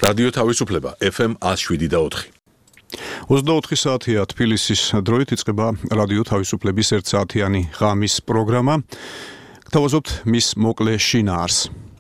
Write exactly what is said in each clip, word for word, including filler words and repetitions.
რადიო თავისუფლება ეფ ემ ათს შვიდი და ოთხი. ოცდაოთხი საათია თბილისის დროით იწყება რადიო თავისუფლების ერთსაათიანი ღამის პროგრამა. გთავაზობთ მის მოკლე შინაარს.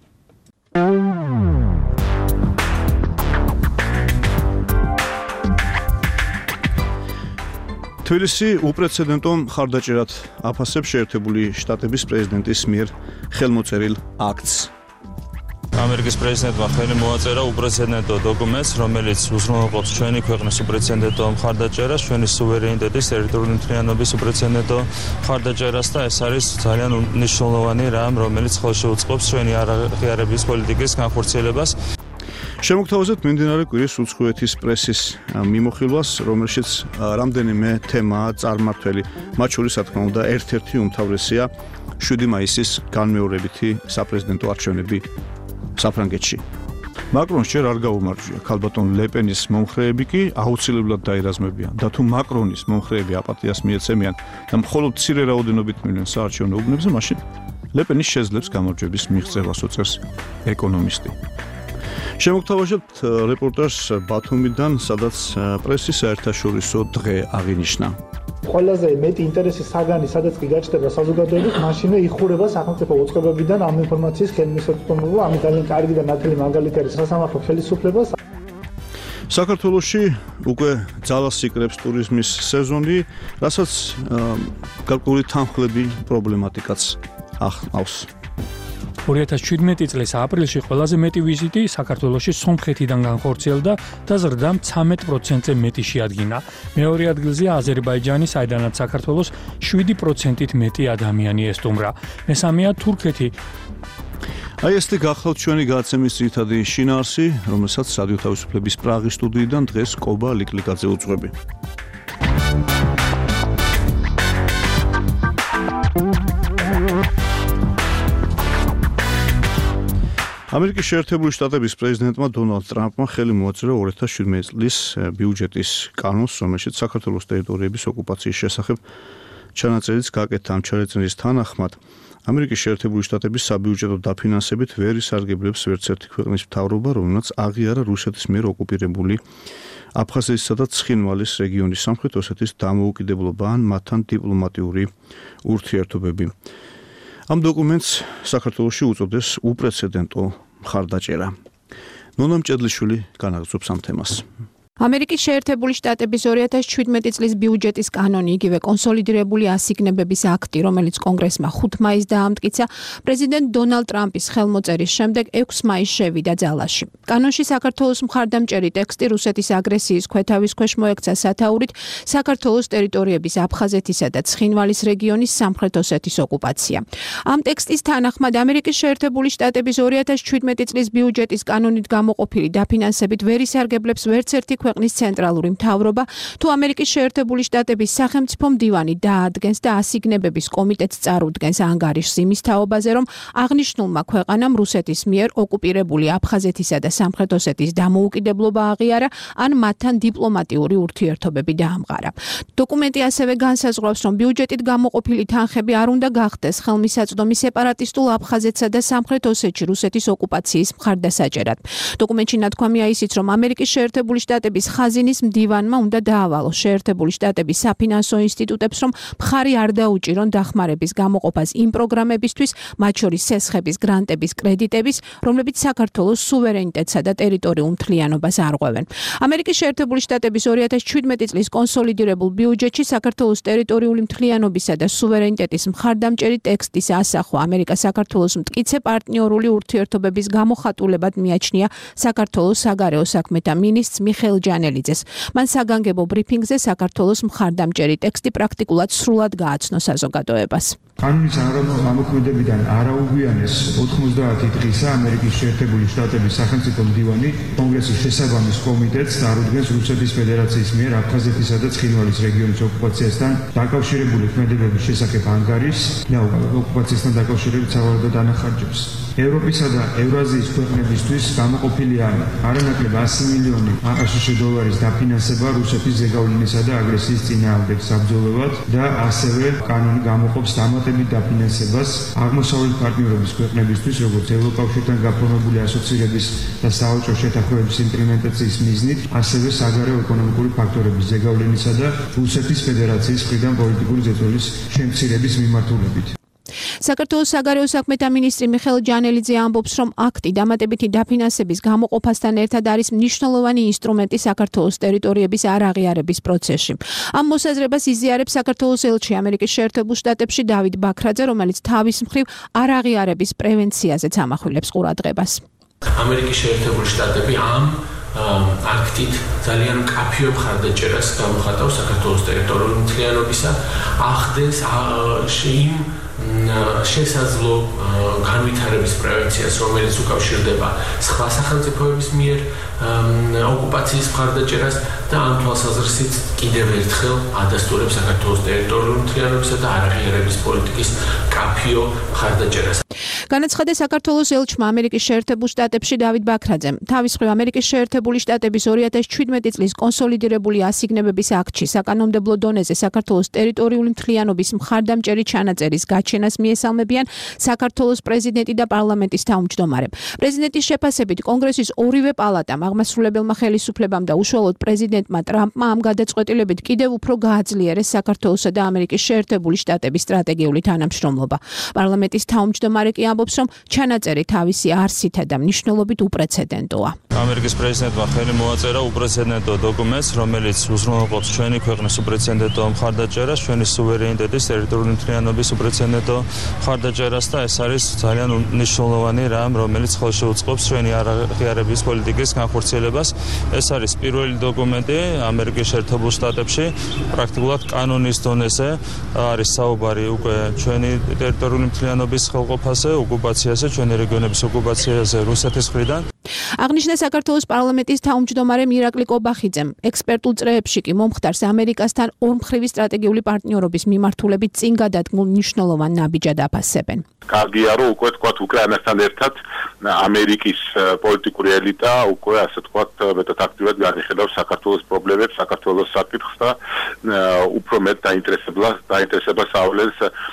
თბილისი უპრეცედენტო მხარდაჭერად აფასებს შეერთებული შტატების პრეზიდენტის მიერ ხელმოწერილ აქტს. ამერიკის პრეზიდენტმა ხელი მოაწერა უპრეცედენტო დოკუმენტს, რომელიც უზრუნველყოფს ჩვენი ქვეყნის უპრეცედენტო მხარდაჭერას, ჩვენი სუვერენიტეტის, ტერიტორიული მთლიანობის უპრეცედენტო მხარდაჭერას და ეს არის ძალიან მნიშვნელოვანი რამ, რომელიც ხელშეუწყობს ჩვენი აღიარების პოლიტიკის განხორციელებას. შემოგთავაზებთ მიმდინარე კვირის უცხოეთის პრესის მიმოხილვას, რომელშიც რამდენიმე თემაა წარმართველი. მათ შორის, რა თქმა უნდა, ერთ-ერთი უმთავრესია შვიდი მაისის განმეორებითი საპრეზიდენტო არჩევნები საფრანგეთში. მაკრონს ჯერ არ გაუმარჯვია, ქალბატონ ლეპენის მომხრეები კი აუცილებლად დაერაზმებიან და თუ მაკრონის მომხრეები აპატიას მიეცემიან და მხოლოდ მცირე რაოდენობით მივიდნენ საარჩევნო უბნებზე, მაშინ ლეპენის შეძლებს გამარჯვების მიღწევას უწევს ეკონომისტი. შემოგთავაზებთ რეპორტაჟს ბათუმიდან, სადაც პრესის საერთაშორისო დღე აღინიშნა. ყველაზე მეტი ინტერესი საგანი, სადაც კი გაჩნდება საზოგადოების, მაშინვე იხურება სახელმწიფო უწყებებიდან ამ ინფორმაციის ხელმისაწვდომობა, ამით ძალიან კარგი და ნათელი მაგალითი არის სასამართლო ხელისუფლებას. საქართველოში უკვე ძალას იკრებს ტურიზმის სეზონი, რასაც გარკვეული თანხლები პრობლემატიკაც ახავს. ორი ათას შვიდმეტი წლის აპრილში ყველაზე მეტი ვიზიტი საქართველოში სომხეთიდან განხორციელდა და ზრდა ცხრამეტ პროცენტზე მეტი შეადგინა. მეორე ადგილზეა აზერბაიჯანი, საიდანაც საქართველოს შვიდი პროცენტით მეტი ადამიანი ესტუმრა. მესამეა თურქეთი. აი ეს გახლავთ ჩვენი გადაცემის ძირითადი შინაარსი, რომელსაც რადიო თავისუფლების პრაღის სტუდიიდან დღეს კობა ლიკლიკაძე უძღვები. ამერიკის შეერთებული შტატების პრეზიდენტმა დონალდ ტრამპმა ხელი მოაწერა ორი ათას შვიდმეტი წლის ბიუჯეტის კანონს, რომელშიც საქართველოს ტერიტორიების ოკუპაციის შესახებ ჩანაწერიც გაკეთა. ამ ჩანაწერის თანახმად ამერიკის შეერთებული შტატების საბიუჯეტო დაფინანსებით ვერ ისარგებლებს ვერც ერთი ქვეყნის მთავრობა, რომელსაც აღიარა რუსეთის მიერ ოკუპირებული აფხაზეთისა და ცხინვალის რეგიონის სამხრეთ ოსეთის დამოუკიდებლობა ან მათთან დიპლომატიური ურთიერთობები. ამ დოკუმენტს საქართველოში უწოდეს უპრეცედენტო მხარდაჭერა. ნონა მჭედლიშვილი განაგრძობს ამ თემას. ამერიკის შეერთებული შტატების ორი ათას შვიდმეტი წლის ბიუჯეტის კანონი, იგივე კონსოლიდირებული ასიგნებების აქტი, რომელიც კონგრესმა ხუთ მაისს დაამტკიცა, პრეზიდენტ დონალდ ტრამპის ხელმოწერის შემდეგ ექვსი მაისს შევიდა ძალაში. კანონში საქართველოს მხარდამჭერი ტექსტი რუსეთის აგრესიის ქვეთავის ქვეშ მოექცა სათაურით საქართველოს ტერიტორიების აფხაზეთისა და ცხინვალის რეგიონის სამხრეთ ოსეთის ოკუპაცია. ამ ტექსტის თანახმად ამერიკის შეერთებული შტატების ორი ათას შვიდმეტი წლის ბიუჯეტის კანონით გამოყოფილი დაფინანსებით ვერ ისარგებლებს ვერც ერთი ქვეყნის ცენტრალური მთავრობა, თუ ამერიკის შეერთებული შტატების სახელმწიფო მდივანი დაადგენს და ასიგნებების კომიტეტს წარუდგენს ანგარიშს იმის თაობაზე, რომ აღნიშნულმა ქვეყანამ რუსეთის მიერ ოკუპირებული აფხაზეთისა და სამხრეთ ოსეთის დამოუკიდებლობა აღიარა, ან მათთან დიპლომატიური ურთიერთობები დაამყარა. დოკუმენტი ასევე განსაზღვრავს, რომ ბიუჯეტით გამოყოფილი თანხები არ უნდა გახდეს ხელმისაწვდომი სეპარატისტულ აფხაზეთსა და სამხრეთ ოსეთში რუსეთის ოკუპაციის მხარდასაჭერად. დოკუმენტში ნათქვამია ისიც, რომ ამერიკის შეერთებული შტატების ხაზინის მდივანმა უნდა დაავალოს შეერთებული შტატების საფინანსო ინსტიტუტებს, რომ მხარი არ დაუჭირონ დახმარების გამოყოფას იმ პროგრამებისთვის, მათ შორის სესხების, გრანტების, კრედიტების, რომლებიც საქართველოს სუვერენიტეტსა და ტერიტორიულ მთლიანობას არღვევენ. ამერიკის შეერთებული შტატების ორი ათას შვიდმეტი წლის კონსოლიდირებულ ბიუჯეტში საქართველოს ტერიტორიული მთლიანობისა და სუვერენიტეტის მხარდამჭერი ტექსტის ასახვა ამერიკა საქართველოს მტკიცე პარტნიორული ურთიერთობების გამოხატულებად მიაჩნია საქართველოს საგარეო საქმეთა მინისტრს მიხეილ ჯანელიძეს. მან საგანგებო ბრიფინგზე საქართველოს მხარდამჭერი ტექსტი პრაქტიკულად სრულად გააცნო საზოგადოებას. კანონის ამოქმედებიდან არაუგვიანეს ოთხმოცდაათი დღისა ამერიკის შეერთებული შტატების სახელმწიფო მდივანი კონგრესის შესაბამის კომიტეტს წარუდგენს რუსეთის ფედერაციის მიერ აფხაზეთისა და ცხინვალის რეგიონის ოკუპაციასთან დაკავშირებული ქმედებების შესახებ ანგარიშს და ოკუპაციასთან დაკავშირებით სავარაუდო დანახარჯებს. ევროპისა და ევრაზიის ქვეყნებისთვის გამოყოფილი არის არანაკლებ ასი მილიონი ხუთსართულში დოლარის დაფინანსება რუსეთის ზეგავლენისა და აგრესიის წინააღმდეგ საბრძოლველად და ასევე კანონი გამოყოფს დამატებით დაფინანსებას აღმოსავლეთ პარტნიორობის ქვეყნებისთვის, როგორც ევროკავშირთან გაფორმებული ასოცირების და საელჩო შეთანხმებების იმპლემენტაციის მიზნით, ასევე საგარეო ეკონომიკური ფაქტორების ზეგავლენისა და რუსეთის ფედერაციის მხრიდან პოლიტიკური ზეწოლის შემცირების მიმართულებით. საქართველოს საგარეო საქმეთა მინისტრი მიხეილ ჯანელიძე ამბობს, რომ აქტი დამატებითი დაფინანსების გამოყოფასთან ერთად არის მნიშვნელოვანი ინსტრუმენტი საქართველოს ტერიტორიების არაღიარების პროცესში. ამ მოსაზრებას იზიარებს საქართველოს ელჩი ამერიკის შეერთებულ შტატებში დავით ბაქრაძე, რომელიც თავის მხრივ არაღიარების პრევენციაზეც ამახვილებს ყურადღებას. ამერიკის შეერთებული შტატები ამ აქტით ძალიან მკაფიო მხარდაჭერას გამოხატავს საქართველოს ტერიტორიული მთლიანობისა, ახდენს იმ შესაძლო განვითარების პრევენციას, რომელიც უკავშირდება სხვა სახელმწიფოების მიერ ოკუპაციის მხარდაჭერას და ამ თვალსაზრისით კიდევ ერთხელ ადასტურებს საქართველოს ტერიტორიული მთლიანობისა და არაღიარების პოლიტიკის მკაფიო მხარდაჭერას. განაცხადა საქართველოს ელჩმა ამერიკის შეერთებულ შტატებში დავით ბაქრაძემ. თავის მხრივ ამერიკის შეერთებული შტატების ორი ათას ჩვიდმეტი წლის კონსოლიდირებული ასიგნებების აქტში საკანონმდებლო დონეზე საქართველოს ტერიტორიული მთლიანობის მხარდამჭერი ჩანაწერის გაჩენას მიესალმებიან საქართველოს პრეზიდენტი და პარლამენტის თავმჯდომარე. პრეზიდენტის შეფასებით კონგრესის ორივე პალატამ, აღმასრულებელმა ხელისუფლებამ და უშუალოდ პრეზიდენტმა ტრამპმა ამ გადაწყვეტილებით კიდევ უფრო გააძლიერეს საქართველოსა და ამერიკის შეერთებული შტატების სტრატეგიული თანამშრომლობა. პარლამენტის თავმჯდომარე კი ამბობს, რომ ჩანაწერი თავისი არსითა და მნიშვნელობით უპრეცედენტოა. ამერიკის პრეზიდენტმა ხელი მოაწერა უპრეცედენტო დოკუმენტს, რომელიც უზრუნველყოფს ჩვენი ქვეყნის უპრეცედენტო მხარდაჭერას, ჩვენი სუვერენიტეტის, ტერიტორიული მთლიანობის უპრეცედენტო მხარდაჭერას და ეს არის ძალიან მნიშვნელოვანი რამ, რომელიც ხელში უწყობს ჩვენი არაღიარების პოლიტიკის განხორციელებას. ეს არის პირველი დოკუმენტი ამერიკის შეერთებულ შტატებში, პრაქტიკულად კანონის დონეზე არის საუბარი უკვე ჩვენი ტერიტორიული მთლიანობის ხელყოფაზე, ოკუპაციაზე, ჩვენი რეგიონების ოკუპაციაზე რუსეთის მხრიდან. აღნიშნა საქართველოს პარლამენტის თავმჯდომარემ ირაკლი კობახიძემ. ექსპერტულ წრეებში კი მომხდარს ამერიკასთან ორმხრივი სტრატეგიული პარტნიორობის მიმართულებით წინ გადადგმულ მნიშვნელოვან ნაბიჯად აფასებენ. კარგია, რომ უკვე თქვათ უკრაინასთან ერთად ამერიკის პოლიტიკური ელიტა უკვე ასე თქვათ მეტად აქტიურად განიხილავს საქართველოს პრობლემებს, საქართველოს საკითხს და უფრო მეტ დაინტერესებას დაინტერესებას ავლენს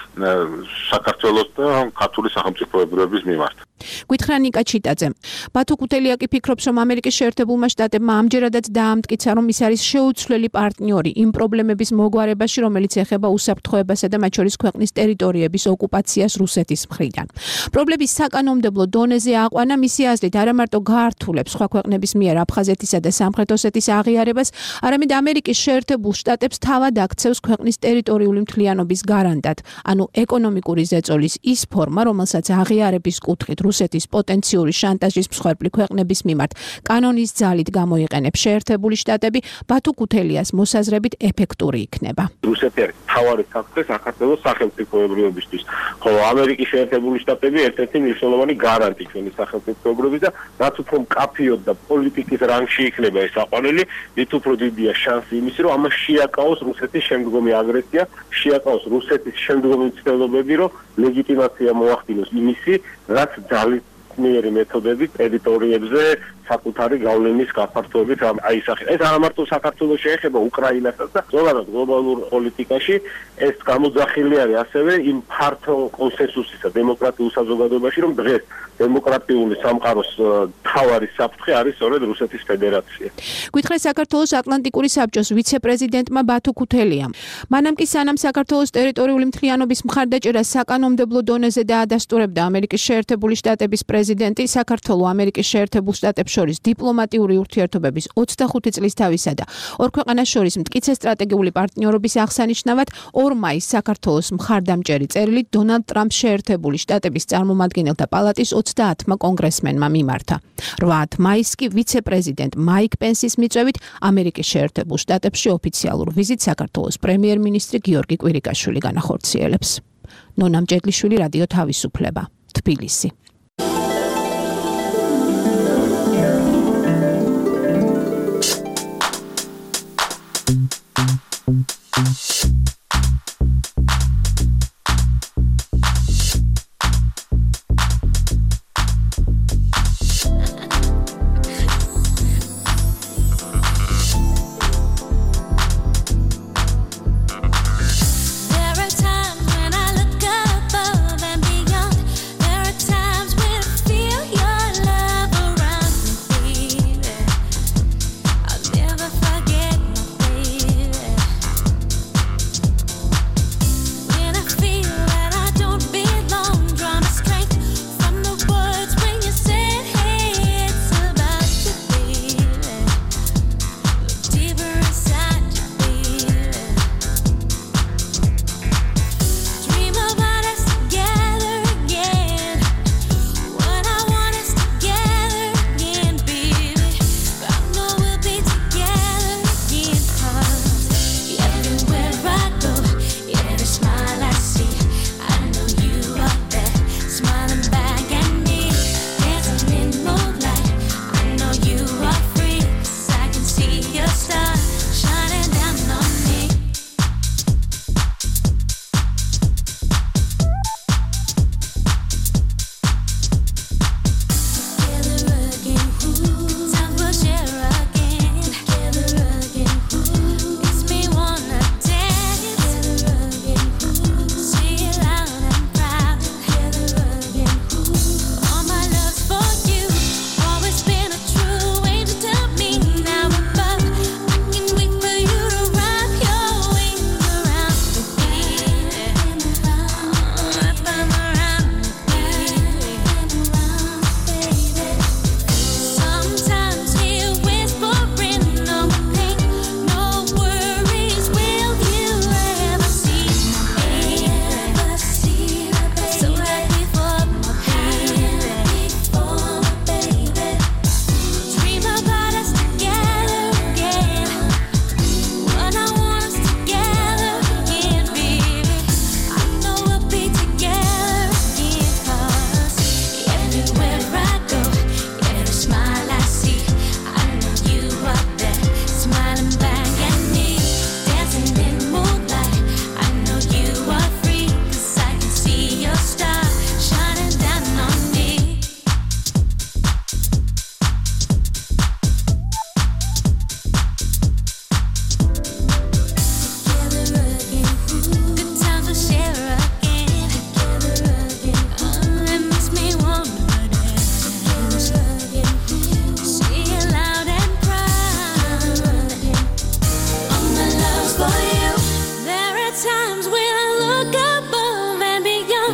საქართველოს და ქართული სახელმწიფოებრიობის მიმართ. გითხრა ნიკა ჩიტაძე. ბათო ქუთელია კი ფიქრობს, რომ ამერიკის შეერთებულმა შტატებმა ამჯერადაც დაამტკიცა, რომ ის არის შეუცვლელი პარტნიორი იმ პრობლემების მოგვარებაში, რომელიც ეხება უსაფრთხოებასა და მათ შორის ქვეყნის ტერიტორიების ოკუპაციას რუსეთის მხრიდან. პრობლემის საკანონმდებლო დონეზე აყვანა მისი აზრით არა მარტო გაართულებს სხვა ქვეყნების მიერ აფხაზეთისა და სამხრეთ ოსეთის აღიარებას, არამედ ამერიკის შეერთებულ შტატებს თავად აქცევს ქვეყნის ტერიტორიული მთლიანობის გარანტად, ანუ ეკონომიკური ზეწოლის ის ფორმა, რომელსაც აღიარების კუთხით რუსეთის პოტენციური შანტაჟის მსხვერპლი ქვეყნების მიმართ კანონის ძალით გამოიყენებს შეერთებული შტატები, ბათო ქუთელიას მოსაზრებით ეფექტური იქნება. რუსეთი არის მთავარი ფაქტორი საქართველოს სახელმწიფოებრიობისთვის, ხოლო ამერიკის შეერთებული შტატები ერთ-ერთი მნიშვნელოვანი გარანტი ჩვენი სახელმწიფოებრიობის და რაც უფრო მკაფიოდ და პოლიტიკის რანგში იქნება ეს აყვანილი, მით უფრო დიდია შანსი იმისი, რომ ამას შეაკავოს რუსეთის შემდგომი აგრესია, შეაკავოს რუსეთის შემდგომი მცდელობები, რომ ლეგიტიმაცია მოახდინოს იმისი, რაც ძალისმიერი მეთოდებით ტერიტორიებზე საკუთარი გავლენის გაფართოებით აისახება. ეს არა მარტო საქართველოს შეეხება უკრაინასაც და ზოგადად გლობალურ პოლიტიკაში ეს გამოძახილი არის ასევე იმ ფართო კონსენსუსისა დემოკრატიულ საზოგადოებაში, რომ დღეს დემოკრატიული სამყაროს მთავარი საფრთხე არის სწორედ რუსეთის ფედერაცია. გითხრა საქართველოს ატლანტიკური საბჭოს ვიცე-პრეზიდენტმა ბათო ქუთელიამ. მანამ კი სანამ საქართველოს ტერიტორიული მთლიანობის მხარდაჭერას საკანონმდებლო დონეზე დაადასტურებდა ამერიკის შეერთებული შტატების პრეზიდენტი, საქართველოს ამერიკის შეერთებულ შტატებს შორის დიპლომატიური ურთიერთობების ოცდახუთი წლის თავისა და ორ ქვეყანას შორის მტკიცე სტრატეგიული პარტნიორობის აღსანიშნავად ორ მაისს საქართველოს მხარდამჭერი წერილით დონალდ ტრამპს შეერთებული შტატების წარმომადგენელთა პალატის ოცდაათმა კონგრესმენმა მიმართა. რვა მაისს კი ვიცე-პრეზიდენტ მაიკ პენსის მიწვევით ამერიკის შეერთებულ შტატებში ოფიციალურ ვიზიტს საქართველოს პრემიერ-მინისტრი გიორგი კვირიკაშვილი განახორციელებს. ნონა მჭედლიშვილი, რადიო თავისუფლება, თბილისი.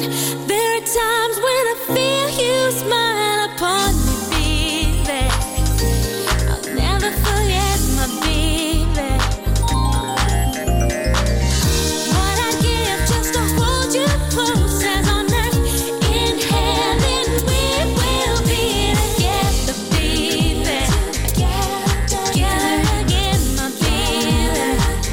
There are times when I feel you smile upon me, baby. I'll never forget my baby. What I'd give just to hold you close as on earth, in heaven we will be together, baby. Together again, my baby.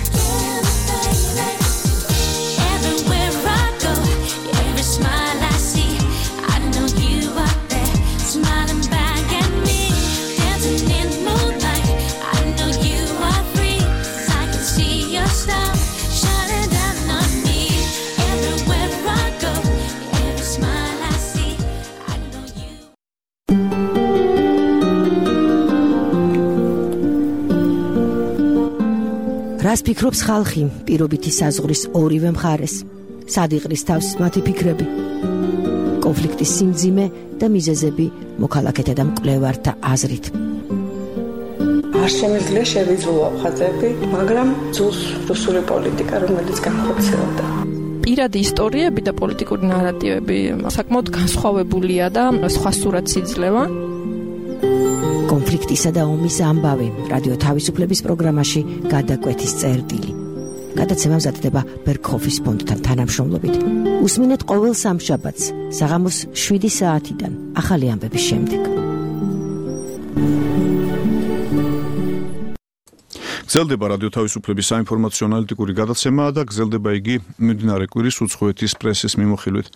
Everywhere I go, every smile I see, I know you are there, smiling back at me, dancing in the moonlight. I know you are free, 'cause I can see your star shining down on me. Everywhere I go, every smile I see, I know you. რას ფიქრობს ხალხი პირობითი საზღვრის ორივე მხარეს? სად იყრის თავს მათი ფიქრები? კონფლიქტის სიმძიმე და მიზეზები მოქალაქეთა და მკვლევართა აზრით. არ შემიძლია შევიძულო ხაზები, მაგრამ ძულს რუსული პოლიტიკა, რომელიც განხორციელდა. პირადი ისტორიები და პოლიტიკური ნარატივები საკმაოდ განსხვავებულია და სხვა სურათს იძლევა. კონფლიქტისა და ომის ამბავი რადიო თავისუფლების პროგრამაში გადაკვეთის წერტილი. გადაცემა მზადდება ბერგჰოფის ფონდთან თანამშრომლობით. უსმინეთ ყოველ სამშაბათს საღამოს შვიდი საათიდან ახალი ამბების შემდეგ. გრძელდება რადიო თავისუფლების საინფორმაციო ანალიტიკური გადაცემა და გრძელდება იგი მიმდინარე კვირის უცხოეთის პრესის მიმოხილვით.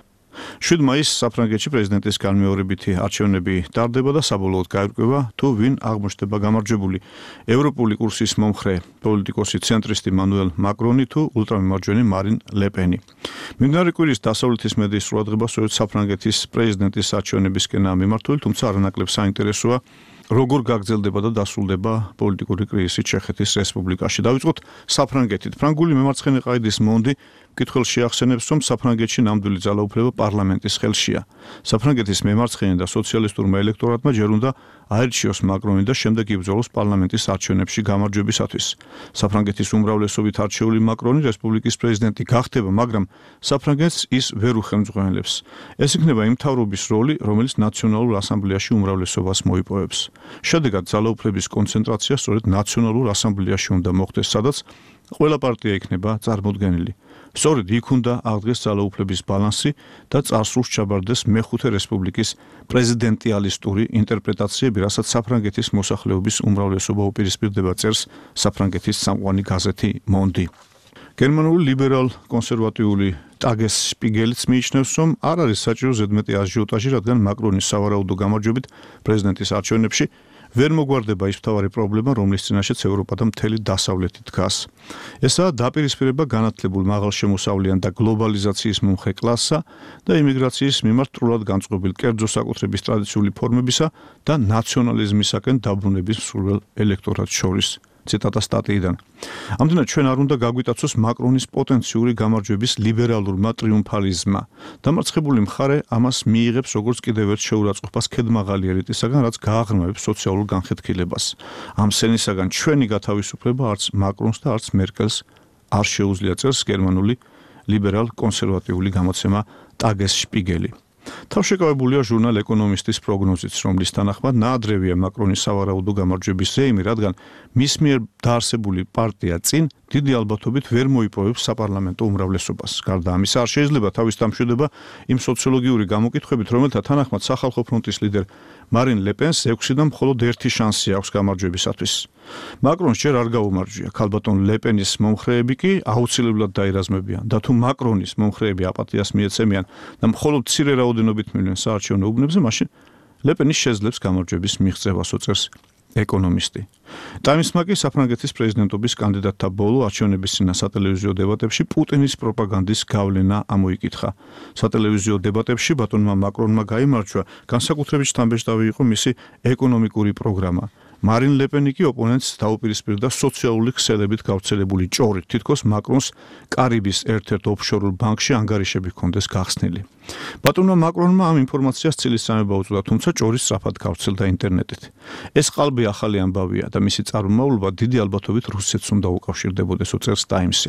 შვიდ მაისს საფრანგეთში პრეზიდენტის განმეორებითი არჩევნები ტარდება და საბოლოოდ გაირკვევა თუ ვინ აღმოჩნდება გამარჯვებული. ევროპული კურსის მომხრე პოლიტიკოსი ცენტრისტი მანუელ მაკრონი თუ ულტრამემარჯვენე მარინ ლე-პენი. მიმდინარე კვირის დასავლეთის მედიის ყურადღება სწორედ საფრანგეთის პრეზიდენტის არჩევნებისკენაა მიმართული, თუმცა არანაკლებ საინტერესოა როგორ გაგრძელდება და დასრულდება პოლიტიკური კრიზისი ჩეხეთის რესპუბლიკაში. დავიწყოთ საფრანგეთით. ფრანგული მემარცხენე ყაიდის მონდი მკითხველში ახსენებს, რომ საფრანგეთში ნამდვილი ძალაუფლება პარლამენტის ხელშია. საფრანგეთის მემარცხენე და სოციალისტურმა ელექტორატმა ჯერ უნდა აერჩიოს მაკრონი და შემდეგ იბრძოლოს პარლამენტის არჩევნებში გამარჯვებისათვის. საფრანგეთის უმრავლესობით არჩეული მაკრონი რესპუბლიკის პრეზიდენტი გახდება, მაგრამ საფრანგეთს ის ვერ უხელმძღვანელებს. ეს იქნება იმ მთავრობის როლი, რომელიც ნაციონალურ ასამბლეაში უმრავლესობას მოიპოვებს. შედეგად ძალაუფლების კონცენტრაცია სწორედ ნაციონალურ ასამბლეაში უნდა მოხდეს, სადაც ყველა პარტია იქნება წარმოდგენილი. სწორედ იქ უნდა აღდგეს ძალაუფლების ბალანსი და წარსულს ჩაბარდეს მეხუთე რესპუბლიკის პრეზიდენტიალისტური ინტერპრეტაციები, რასაც საფრანგეთის მოსახლეობის უმრავლესობა უპირისპირდება, წერს საფრანგეთის წამყვანი გაზეთი მონდი. გერმანული ლიბერალ-კონსერვატიული ტაგეს შპიგელიც მიიჩნევს, რომ არ არის საჭირო ზედმეტი აჟიოტაჟი, რადგან მაკრონის სავარაუდო გამარჯვებით პრეზიდენტის არჩევნებში ვერ მოგვარდება ის მთავარი პრობლემა, რომლის წინაშეც ევროპა და მთელი დასავლეთი დგას. ესაა დაპირისპირება განათლებულ მაღალშემოსავლიან და გლობალიზაციის მომხრე კლასსა და იმიგრაციის მიმართ სრულად განწყობილ კერძო საკუთრების ტრადიციული ფორმებისა და ნაციონალიზმისაკენ დაბრუნების მსურველ ელექტორატს შორის. ციტატა სტატიიდან. ამდენად ჩვენ არ უნდა გაგვიტაცოს მაკრონის პოტენციური გამარჯვების ლიბერალურმა ტრიუმფალიზმმა. დამარცხებული მხარე ამას მიიღებს როგორც კიდევ ერთ შეურაცხყოფას ქედმაღალი ელიტისაგან, რაც გააღრმავებს სოციალურ განხეთქილებას. ამ სენისაგან ჩვენი გათავისუფლება არც მაკრონს და არც მერკელს არ შეუძლია, წერს გერმანული ლიბერალ-კონსერვატიული გამოცემა ტაგეს შპიგელი. თავშეკავებულია ჟურნალ ეკონომისტის პროგნოზით, რომლის თანახმად ნაადრევია მაკრონის სავარაუდო გამარჯვების ზეიმი, რადგან მის მიერ დაარსებული პარტია წინ დიდი ალბათობით ვერ მოიპოვებს საპარლამენტო უმრავლესობას. გარდა ამისა, არ შეიძლება თავის დამშვიდება იმ სოციოლოგიური გამოკითხვებით, რომელთა თანახმად სახალხო ფრონტის ლიდერ მარინ ლე-პენს ექვსი და მხოლოდ ერთი შანსი აქვს გამარჯვებისათვის. მაკრონს ჯერ არ გაუმარჯვია, ქალბატონ ლე-პენის მომხრეები კი აუცილებლად დაირაზმებიან და თუ მაკრონის მომხრეები აპათიას მიეცემიან და მხოლოდ მცირე რაოდენობით მივიდნენ საარჩევნო უბნებზე, მაშინ ლე-პენი შეძლებს გამარჯვების მიღწევას, წერს ეკონომისტი. ტაიმსმა კი საფრანგეთის პრეზიდენტობის კანდიდატთა ბოლო არჩევნების წინა სატელევიზიო დებატებში პუტინის პროპაგანდის გავლენა ამოიკითხა. სატელევიზიო დებატებში ბატონმა მაკრონმა გაიმარჯვა, განსაკუთრებით შთამბეჭდავი იყო მისი ეკონომიკური პროგრამა. მარინ ლე-პენი კი ოპონენტს დაუპირისპირდა სოციალური ქსელებით გავრცელებული ჭორით, თითქოს მაკრონს კარიბის ერთ-ერთ ოფშორულ ბანკში ანგარიშები ჰქონდეს გახსნილი. ბატონმა მაკრონმა ამ ინფორმაციას ცილისწამება უწოდა, თუმცა ჭორი სწრაფად გავრცელდა ინტერნეტით. ეს ყალბი ახალი ამბავია და მისი წარმომავლობა დიდი ალბათობით რუსეთს უნდა უკავშირდებოდეს, წერს ტაიმსი.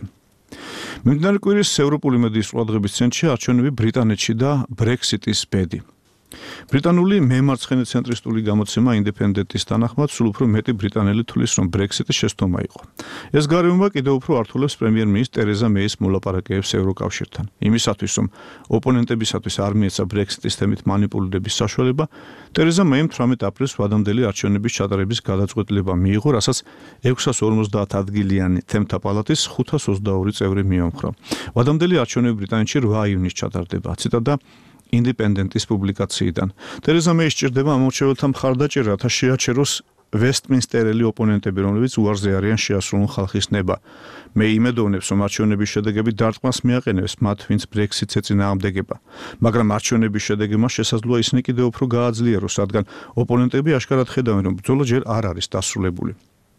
მიმდინარე კვირის ევროპული მედიის ყურადღების ცენტრში არჩევნები ბრიტანეთში და ბრექსიტის ბედი. ბრიტანული მემარცხენე ცენტრისტული გამოცემა ინდეპენდენტის თანახმად სულ უფრო მეტი ბრიტანელი თვლის, რომ ბრექსიტი შეცდომა იყო. ეს გარემოება კიდევ უფრო ართულებს პრემიერ-მინისტრ ტერეზა მეის მოლაპარაკებებს ევროკავშირთან. იმისათვის, რომ ოპონენტებისათვის არ მიეცა ბრექსიტის თემით მანიპულირების საშუალება, ტერეზა მეიმ თვრამეტ აპრილს ვადამდელი არჩევნების ჩატარების გადაწყვეტილება მიიღო, რასაც ექვსას ორმოცდაათ ადგილიანი თემთა პალატის ხუთას ოცდაორი წევრი მიემხრა. ვადამდელი არჩევნები ბრიტანეთში რვა ივნისს ჩატარდება. ციტატა ინდეპენდენტის პუბლიკაციიდან. ტერეზა მეის სჭირდება ამორჩეველთა მხარდაჭერა, რათა შეაჩეროს ვესტმინსტერელი ოპონენტები, რომლებიც უარზე არიან შეასრულონ ხალხის ნება. მე იმედოვნებს, რომ არჩევნების შედეგები დარტყმას მიაყენებს მათ, ვინც ბრექსიტს ეწინააღმდეგება. მაგრამ არჩევნების შედეგებმა შესაძლოა ისინი კიდევ უფრო გააძლიეროს, რადგან ოპონენტები აშკარად ხედავენ, რომ ბრძოლა ჯერ არ არის დასრულებული.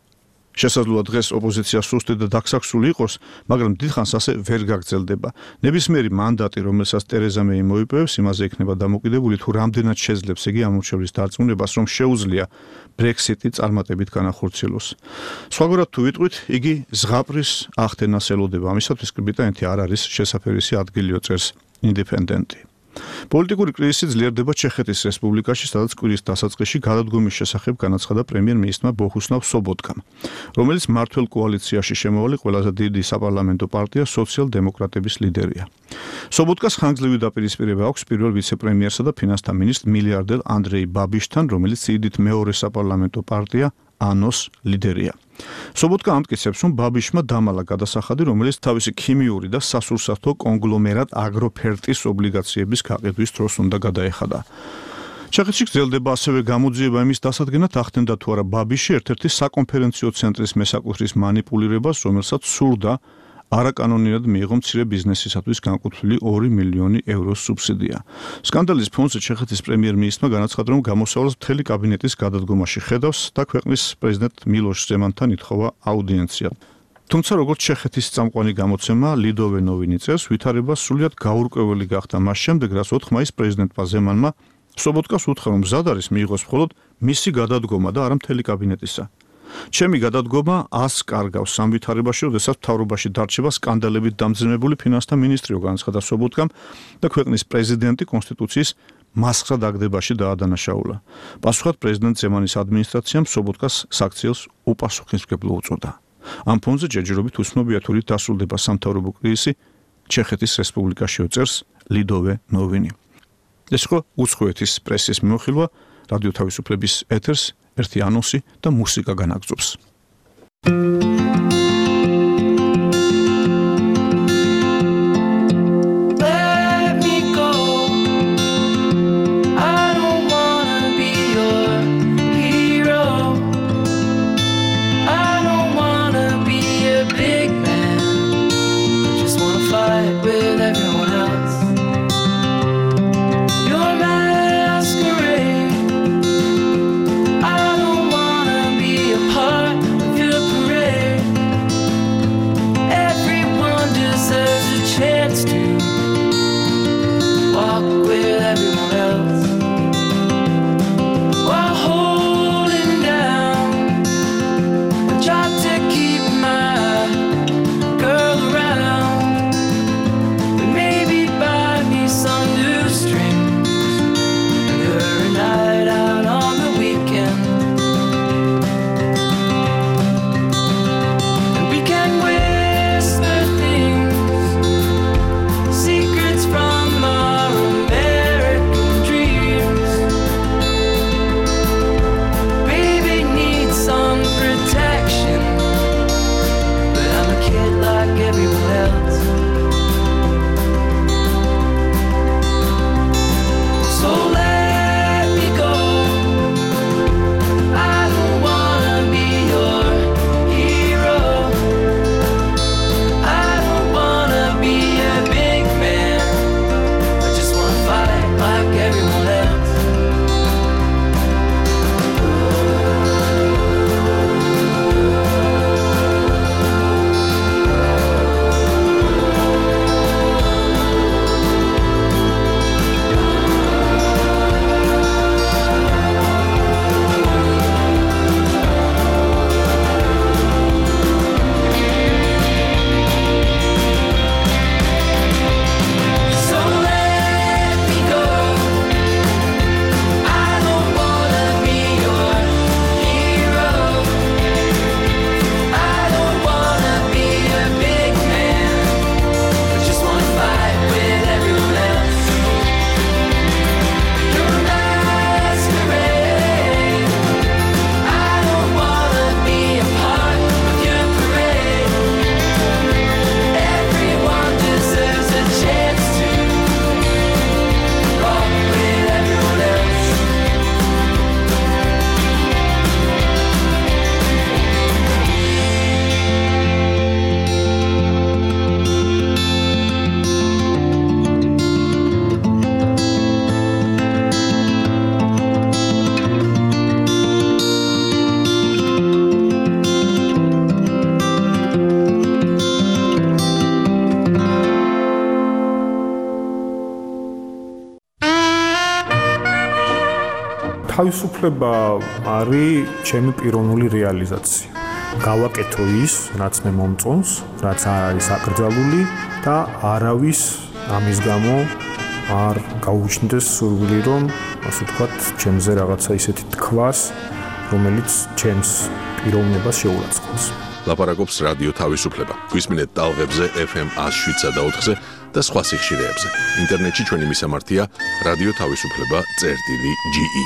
შესაძლოა დღეს ოპოზიცია სუსტი და დაქსაქსული იყოს, მაგრამ დიდხანს ასე ვერ გაგრძელდება. ნებისმიერი მანდატი, რომელსაც ტერეზა მეი მოიპოვებს, იმაზე იქნება დამოკიდებული, თუ რამდენად შეძლებს იგი ამორჩევლის დარწმუნებას, რომ შეუძლია ბრექსიტი წარმატებით განახორციელოს. სხვაგვარად თუ ვიტყვით, იგი ზღაპრის ახდენას ელოდება. ამისათვის ბრიტანეთი არ არის შესაფერისი ადგილიო, წერს ინდეპენდენტი. პოლიტიკური კრიზისი ძლიერდება ჩეხეთის რესპუბლიკაში, სადაც კვირის დასაწყისში გადადგომის შესახებ განაცხადა პრემიერ-მინისტრმა ბოჰუსლავ სობოტკამ, რომელიც მმართველ კოალიციაში შემოვალი ყველაზე დიდი საპარლამენტო პარტია სოციალ-დემოკრატების ლიდერია. სობოტკას ხანგრძლივი დაპირისპირება აქვს პირველ ვიცე-პრემიერსა და ფინანსთა მინისტრ მილიარდერ ანდრეი ბაბიშთან, რომელიც სიდიდით მეორე საპარლამენტო პარტია ანოს ლიდერია. სობოტკა ამტკიცებს, რომ ბაბიშმა დამალა გადასახადი, რომელიც თავისი ქიმიური და სასურსათო კონგლომერატ აგროფერტის ობლიგაციების გაყიდვის დროს უნდა გადაეხადა. ჩეხეთში გრძელდება ასევე გამოძიება იმის დასადგენად, ახდენდა თუ არა ბაბიში ერთ-ერთი საკონფერენციო ცენტრის მესაკუთრის მანიპულირებას, რომელსაც სურდა არაკანონიურად მიიღო მცირე ბიზნესისათვის განკუთვნილი ორი მილიონი ევროს სუბსიდია. სკანდალის ფონზე ჩეხეთის პრემიერ-მინისტრმა განაცხადა, რომ გამოსავალს მთელი კაბინეტის გადადგომაში ხედავს და ქვეყნის პრეზიდენტ მილოშ ზემანთან ითხოვა აუდიენცია. თუმცა როგორც ჩეხეთის წამყვანი გამოცემა ლიდოვე ნოვინი წერს, ვითარება სრულიად გაურკვეველი გახდა მას შემდეგ, რაც ოთხ მაისს პრეზიდენტმა ზემანმა სობოტკას უთხრა, რომ მზად არის მიიღოს მხოლოდ მისი გადადგომა და არა მთელი კაბინეტისა. ჩემი გადადგომა ას კარგავს ამ ვითარებაში, როდესაც მთავრობაში დარჩება სკანდალებით დამძიმებული ფინანსთა მინისტრიო, განაცხადა სობოტკამ და ქვეყნის პრეზიდენტი კონსტიტუციის მასხრა დაგდებაში დაადანაშაულა. პასუხად პრეზიდენტ ზემანის ადმინისტრაციამ სობოტკას საქციელს უპასუხისმგებლო უწოდა. ამ ფონზე ჯერჯერობით უცნობია თუ რით დასრულდება სამთავრობო კრიზისი ჩეხეთის რესპუბლიკაში, წერს ლიდოვე ნოვინი. ეს იყო უცხოეთის პრესის მიმოხილვა, რადიო თავისუფლების ეთერს ერთი ანონსი და მუსიკა განაგრძობს. I don't wanna be a part of your parade. თავისუფლება არის ჩემი პიროვნული რეალიზაცია. გავაკეთო ის, რაც მე მომწონს, რაც არ არის აკრძალული და არავის ამის გამო არ გაუჩნდეს სურვილი, რომ ასე ვთქვათ, ჩემზე რაღაცა ისეთი თქვას, რომელიც ჩემს პიროვნებას შეურაცხყოფს. ლაპარაკობს რადიო თავისუფლება. გვისმინეთ ტალღებზე ეფ ემ ათს შვიდსა და ოთხზე და სხვა სიხშირეებზე. ინტერნეტში ჩვენი მისამართია რადიო თავისუფლება წერტილი ჯი ი.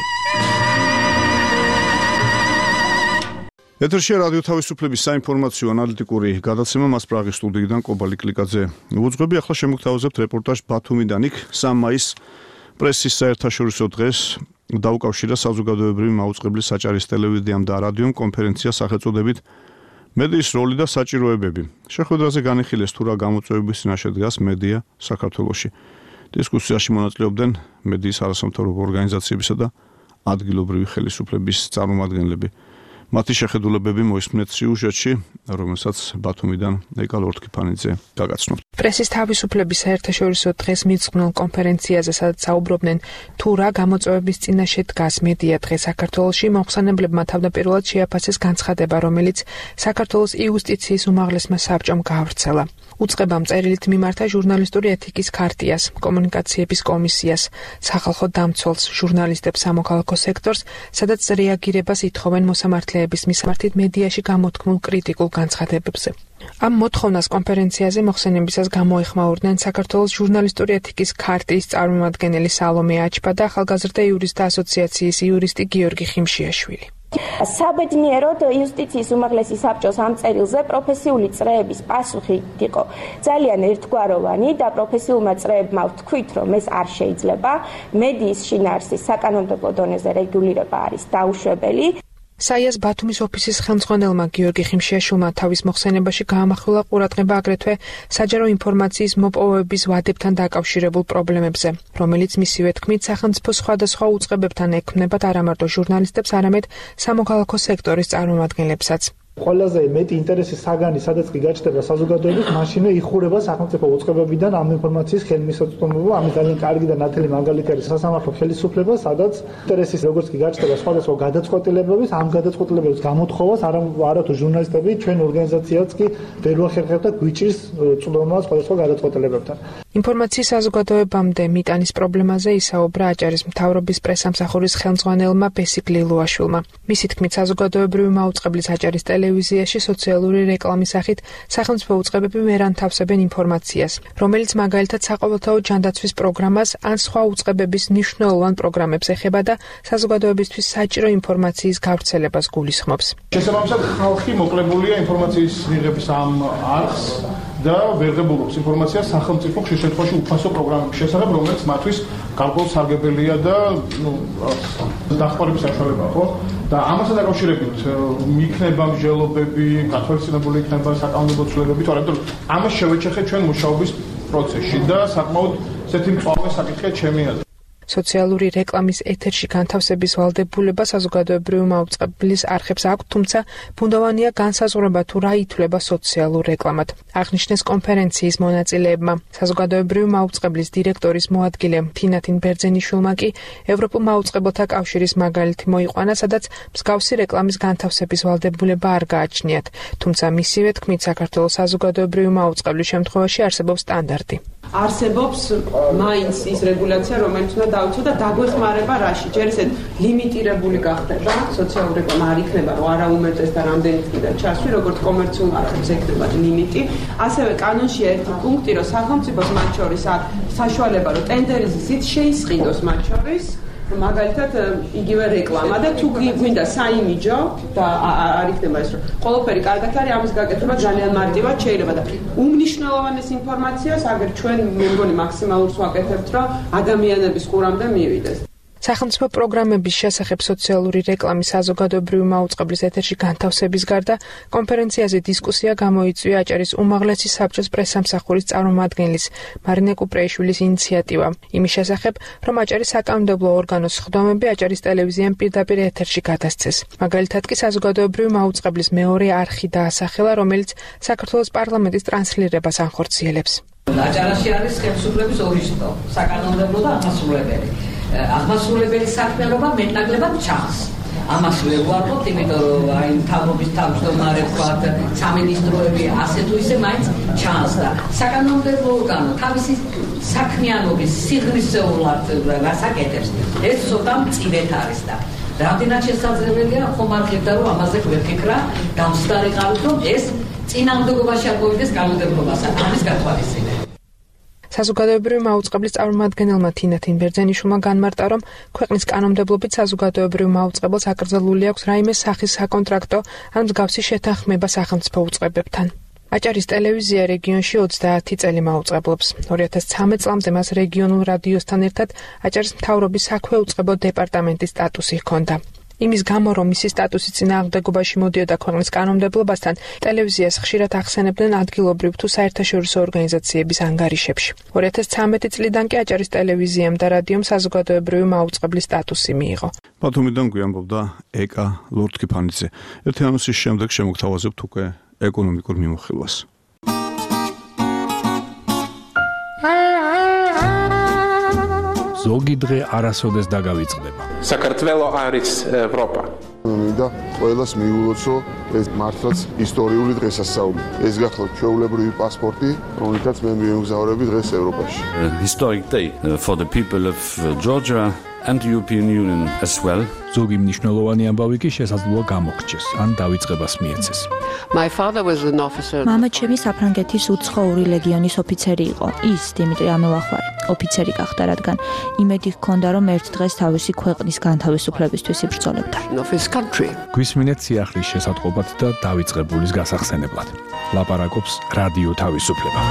ეთერშია რადიო თავისუფლების საინფორმაციო ანალიტიკური გადაცემა მას პრაღის სტუდიიდან კობალი კლიკაძე. უძღვები ახლა შემოგთავაზებთ რეპორტაჟ ბათუმიდან. იქ სამი მაისს პრესის საერთაშორისო დღეს დაუკავშირა საზოგადოებრივი მაუწყებლის საჭარის ტელევიზიამ და რადიომ კონფერენცია სახელწოდებით მედიის როლი და საჭიროებები. შეხვედრაზე განიხილეს თუ რა გამოწვევების წინაშე დგას მედია საქართველოში. დისკუსიაში მონაწილეობდნენ მედიის არასამთავრობო ორგანიზაციებისა და ადგილობრივი ხელისუფლების წარმომადგენლები. მათი შეხედულებები მოისმინეთ სიუჟეტში, რომელსაც ბათუმიდან ეკალ ორთქიფანიძე გაგაცნობთ. პრესის თავისუფლების საერთაშორისო დღეს მიძღვნილ კონფერენციაზე, სადაც საუბრობდნენ თუ რა გამოწვევების წინაშე დგას მედია დღეს საქართველოში, მოხსენებლებმა თავდაპირველად შეაფასეს განცხადება, რომელიც საქართველოს იუსტიციის უმაღლესმა საბჭომ გაავრცელა. უწყებამ წერილით მიმართა ჟურნალისტური ეთიკის ქარტიას, კომუნიკაციების კომისიას, სახალხო დამცველს, ჟურნალისტებს, სამოქალაქო სექტორს, სადაც რეაგირებას ითხოვენ მოსამართლეების მისამართით მედიაში გამოთქმულ კრიტიკულ განცხადებებზე. ამ მოთხოვნას კონფერენციაზე მოხსენებისას გამოეხმაურდნენ საქართველოს ჟურნალისტური ეთიკის ქარტიის წარმომადგენელი სალომე აჩბა და ახალგაზრდა იურისტთა ასოციაციის იურისტი გიორგი ხიმშიაშვილი. საბედნიეროდ იუსტიციის უმაღლესი საბჭოს ამ წერილზე პროფესიული წრეების პასუხი იყო ძალიან ერთგვაროვანი და პროფესიულმა წრეებმა ვთქვით, რომ ეს არ შეიძლება. მედიის შინაარსის საკანონმდებლო დონეზე რეგულირება არის დაუშვებელი. საიას ბათუმის ოფისის ხელმძღვანელმა გიორგი ხიმშიაშვილმა თავის მოხსენებაში გაამახვილა ყურადღება აგრეთვე საჯარო ინფორმაციის მოპოვების ვადებთან დაკავშირებულ პრობლემებზე, რომელიც მისივე თქმით სახელმწიფოს სხვადასხვა უწყებებთან ექმნებათ არა მარტო ჟურნალისტებს, არამედ სამოქალაქო სექტორის წარმომადგენლებსაც. ყველაზე მეტი ინტერესი საგანი, სადაც კი გაჩნდება საზოგადოების, მაშინვე იხურება სახელმწიფო უწყებებიდან ამ ინფორმაციის ხელმისაწვდომობა. ამის ძალიან კარგი და ნათელი მაგალითი არის სასამართლო ხელისუფლება, სადაც ინტერესის როგორც კი გაჩნდება სხვადასხვა გადაწყვეტილებების, ამ გადაწყვეტილებების გამოთხოვას არა არათუ ჟურნალისტები, ჩვენ ორგანიზაციაც კი ვერ ვახერხებთ და გვიჭირს წვდომა სხვადასხვა გადაწყვეტილებებთან. ინფორმაციის საზოგადოებამდე მიტანის პრობლემაზე ისაუბრა აჭარის მთავრობის პრესამსახურის ხელმძღვანელმა ბესიკ ლილუაშვილმა. მისი თქმით, საზოგადოებრივი მაუწყებლის აჭარის ტელევიზიაში სოციალური რეკლამის სახით სახელმწიფო უწყებები ვერ ანთავსებენ ინფორმაციას, რომელიც მაგალითად საყოველთაო ჯანდაცვის პროგრამას ან სხვა უწყებების მნიშვნელოვან პროგრამებს ეხება და საზოგადოებისთვის საჭირო ინფორმაციის გავრცელებას გულისხმობს. შესაბამისად, ხალხი მოკლებულია ინფორმაციის მიღების ამ არხს და ვერ ღებულობს ინფორმაციას სახელმწიფო ხშირ შემთხვევაში უფასო პროგრამების შესახებ, რომელიც მათთვის გარკვეულ სარგებელია და ნუ დახმარების საშუალებაა, ხო? და ამასთან დაკავშირებით იქნება მსჯელობები, გათვალისწინებული იქნება საკანონმდებლო ცვლილებები, თორემ ამას შევეჩეხეთ ჩვენ მუშაობის პროცესში და საკმაოდ ესეთი მწვავე საკითხია ჩემი აზრით. სოციალური რეკლამის ეთერში განთავსების ვალდებულება საზოგადოებრივი მაუწყებლის არხებს აქვს, თუმცა ბუნდოვანია განსაზღვრება თუ რა ითვლება სოციალურ რეკლამად. აღნიშნეს კონფერენციის მონაწილეებმა. საზოგადოებრივი მაუწყებლის დირექტორის მოადგილე თინათინ ბერძენიშვილმა კი ევროპულ მაუწყებელთა კავშირის მაგალითი მოიყვანა, სადაც მსგავსი რეკლამის განთავსების ვალდებულება არ გააჩნიათ. თუმცა მისივე თქმით, საქართველოს საზოგადოებრივი მაუწყებლის შემთხვევაში არსებობს სტანდარტი. არსებობს მაინც ის რეგულაცია, რომელიც უნდა დავიცვა და დაგვეხმარება რაში. ჯერ ისე ლიმიტირებული გახდება, სოციალური რეკლამა არ იქნება, რომ არა უმეტეს და რამდენიც კიდე ჩასვი, როგორც კომერციულ არხებს ექნება ლიმიტი. ასევე კანონშია ერთი პუნქტი, რომ სახელმწიფოს მათ შორის აქვს საშუალება, რომ ტენდერის ზით შეისყიდოს მათ შორის მაგალითად იგივე რეკლამა და თუ გვინდა საიმიჯო და არ იქნება ეს რომ ყველაფერი კარგად არის, ამის გაკეთება ძალიან მარტივად შეიძლება და უმნიშვნელოვანეს ინფორმაციას აგერ ჩვენ მე მგონი მაქსიმალურს ვაკეთებთ, რომ ადამიანების ყურამდე მივიდეს. სახელმწიფო პროგრამების შესახებ სოციალური რეკლამის საზოგადოებრივი მაუწყებლის ეთერში განთავსების გარდა კონფერენციაზე დისკუსია გამოიწვია აჭარის უმაღლესი საბჭოს პრესამსახურის წარმომადგენლის მარინე კუპრეიშვილის ინიციატივა იმის შესახებ, რომ აჭარის საკანონმდებლო ორგანოს სხდომები აჭარის ტელევიზიამ პირდაპირ ეთერში გადასცეს. მაგალითად კი საზოგადოებრივი მაუწყებლის მეორე არხი დაასახელა, რომელიც საქართველოს პარლამენტის ტრანსლირებას ანხორციელებს. აჭარაში არის ხელისუფლების ორი სხდომა, საკანონმდებლო და აღმასრულებელი. აღმასრულებელი საქმიანობა მეტნაკლებად ჩანს. ამას ვეუბნებთ, იმიტომ რომ აი თავობის თავმჯდომარე ვთქვათ, სამინისტროები ასე თუ ისე მაინც ჩანს და საკანონმდებლო ორგანო თავისი საქმიანობის სიღრმისეულად გასაკეთებს. ეს ცოტა მწივეთ არის და რამდენად შესაძლებელია ხომ არ ხედავ რომ ამაზე გვეფიქრა გამსტარიყავით რომ ეს წინამდებობაში არ მოვიდეს კანონმდებლობასთან ამის გათვალისწინება. საზოგადოებრივი მაუწყებლის წარმომადგენელმა თინათინ ბერძენიშვილმა განმარტა, რომ ქვეყნის კანონმდებლობით საზოგადოებრივ მაუწყებელს აკრძალული აქვს რაიმე სახის საკონტრაქტო ან მსგავსი შეთანხმება სახელმწიფო უწყებებთან. აჭარის ტელევიზია რეგიონში ოცდაათი წელი მაუწყებლობს. ორი ათას ცხრამეტ წლამდე მას რეგიონულ რადიოსთან ერთად აჭარის მთავრობის საქვეუწყებო დეპარტამენტის სტატუსი ჰქონდა. იმის გამო, რომ მისი სტატუსი წინააღმდეგობაში მოდიოდა ქვეყნის კანონმდებლობასთან, ტელევიზიას ხშირად ახსენებდნენ ადგილობრივ თუ საერთაშორისო ორგანიზაციების ანგარიშებში. ორი ათას ცხრამეტი წლიდან კი აჭარის ტელევიზიამ და რადიომ საზოგადოებრივი მაუწყებლის სტატუსი მიიღო. ბათუმიდან გვიამბობდა ეკა ლორთქიფანიძე. ერთი ამის შემდეგ შემოგთავაზებთ უკვე ეკონომიკურ მიმოხილვას. ზოგი დღე არასოდეს დაგავიწყდება. საქართველო არის ევროპა. მინდა ყველას მიულოცო ეს მართლაც ისტორიული დღესასწაული. ეს გახლავთ ჩვეულებრივი პასპორტი, რომელთაც მე მივემგზავრები დღეს ევროპაში. Historic day for the people of Georgia and the European Union as well. ზოგი მნიშვნელოვანი ამბავი კი შესაძლოა გამოგრჩეს, ან დავიწყებას მიეცეს. My father was an officer. მამა ჩემი საფრანგეთის უცხოური ლეგიონის ოფიცერი იყო. ის დიმიტრი ამოვახვარი, ოფიცერი გახდა, რადგან იმედი ჰქონდა, რომ ერთ დღეს თავისი ქვეყნის განთავისუფლებისთვის იბრძოლებდა. Of his country. გვისმინეთ სიახლის შესატყობად და დავიწყებულის გასახსენებლად. ლაპარაკობს რადიო თავისუფლება.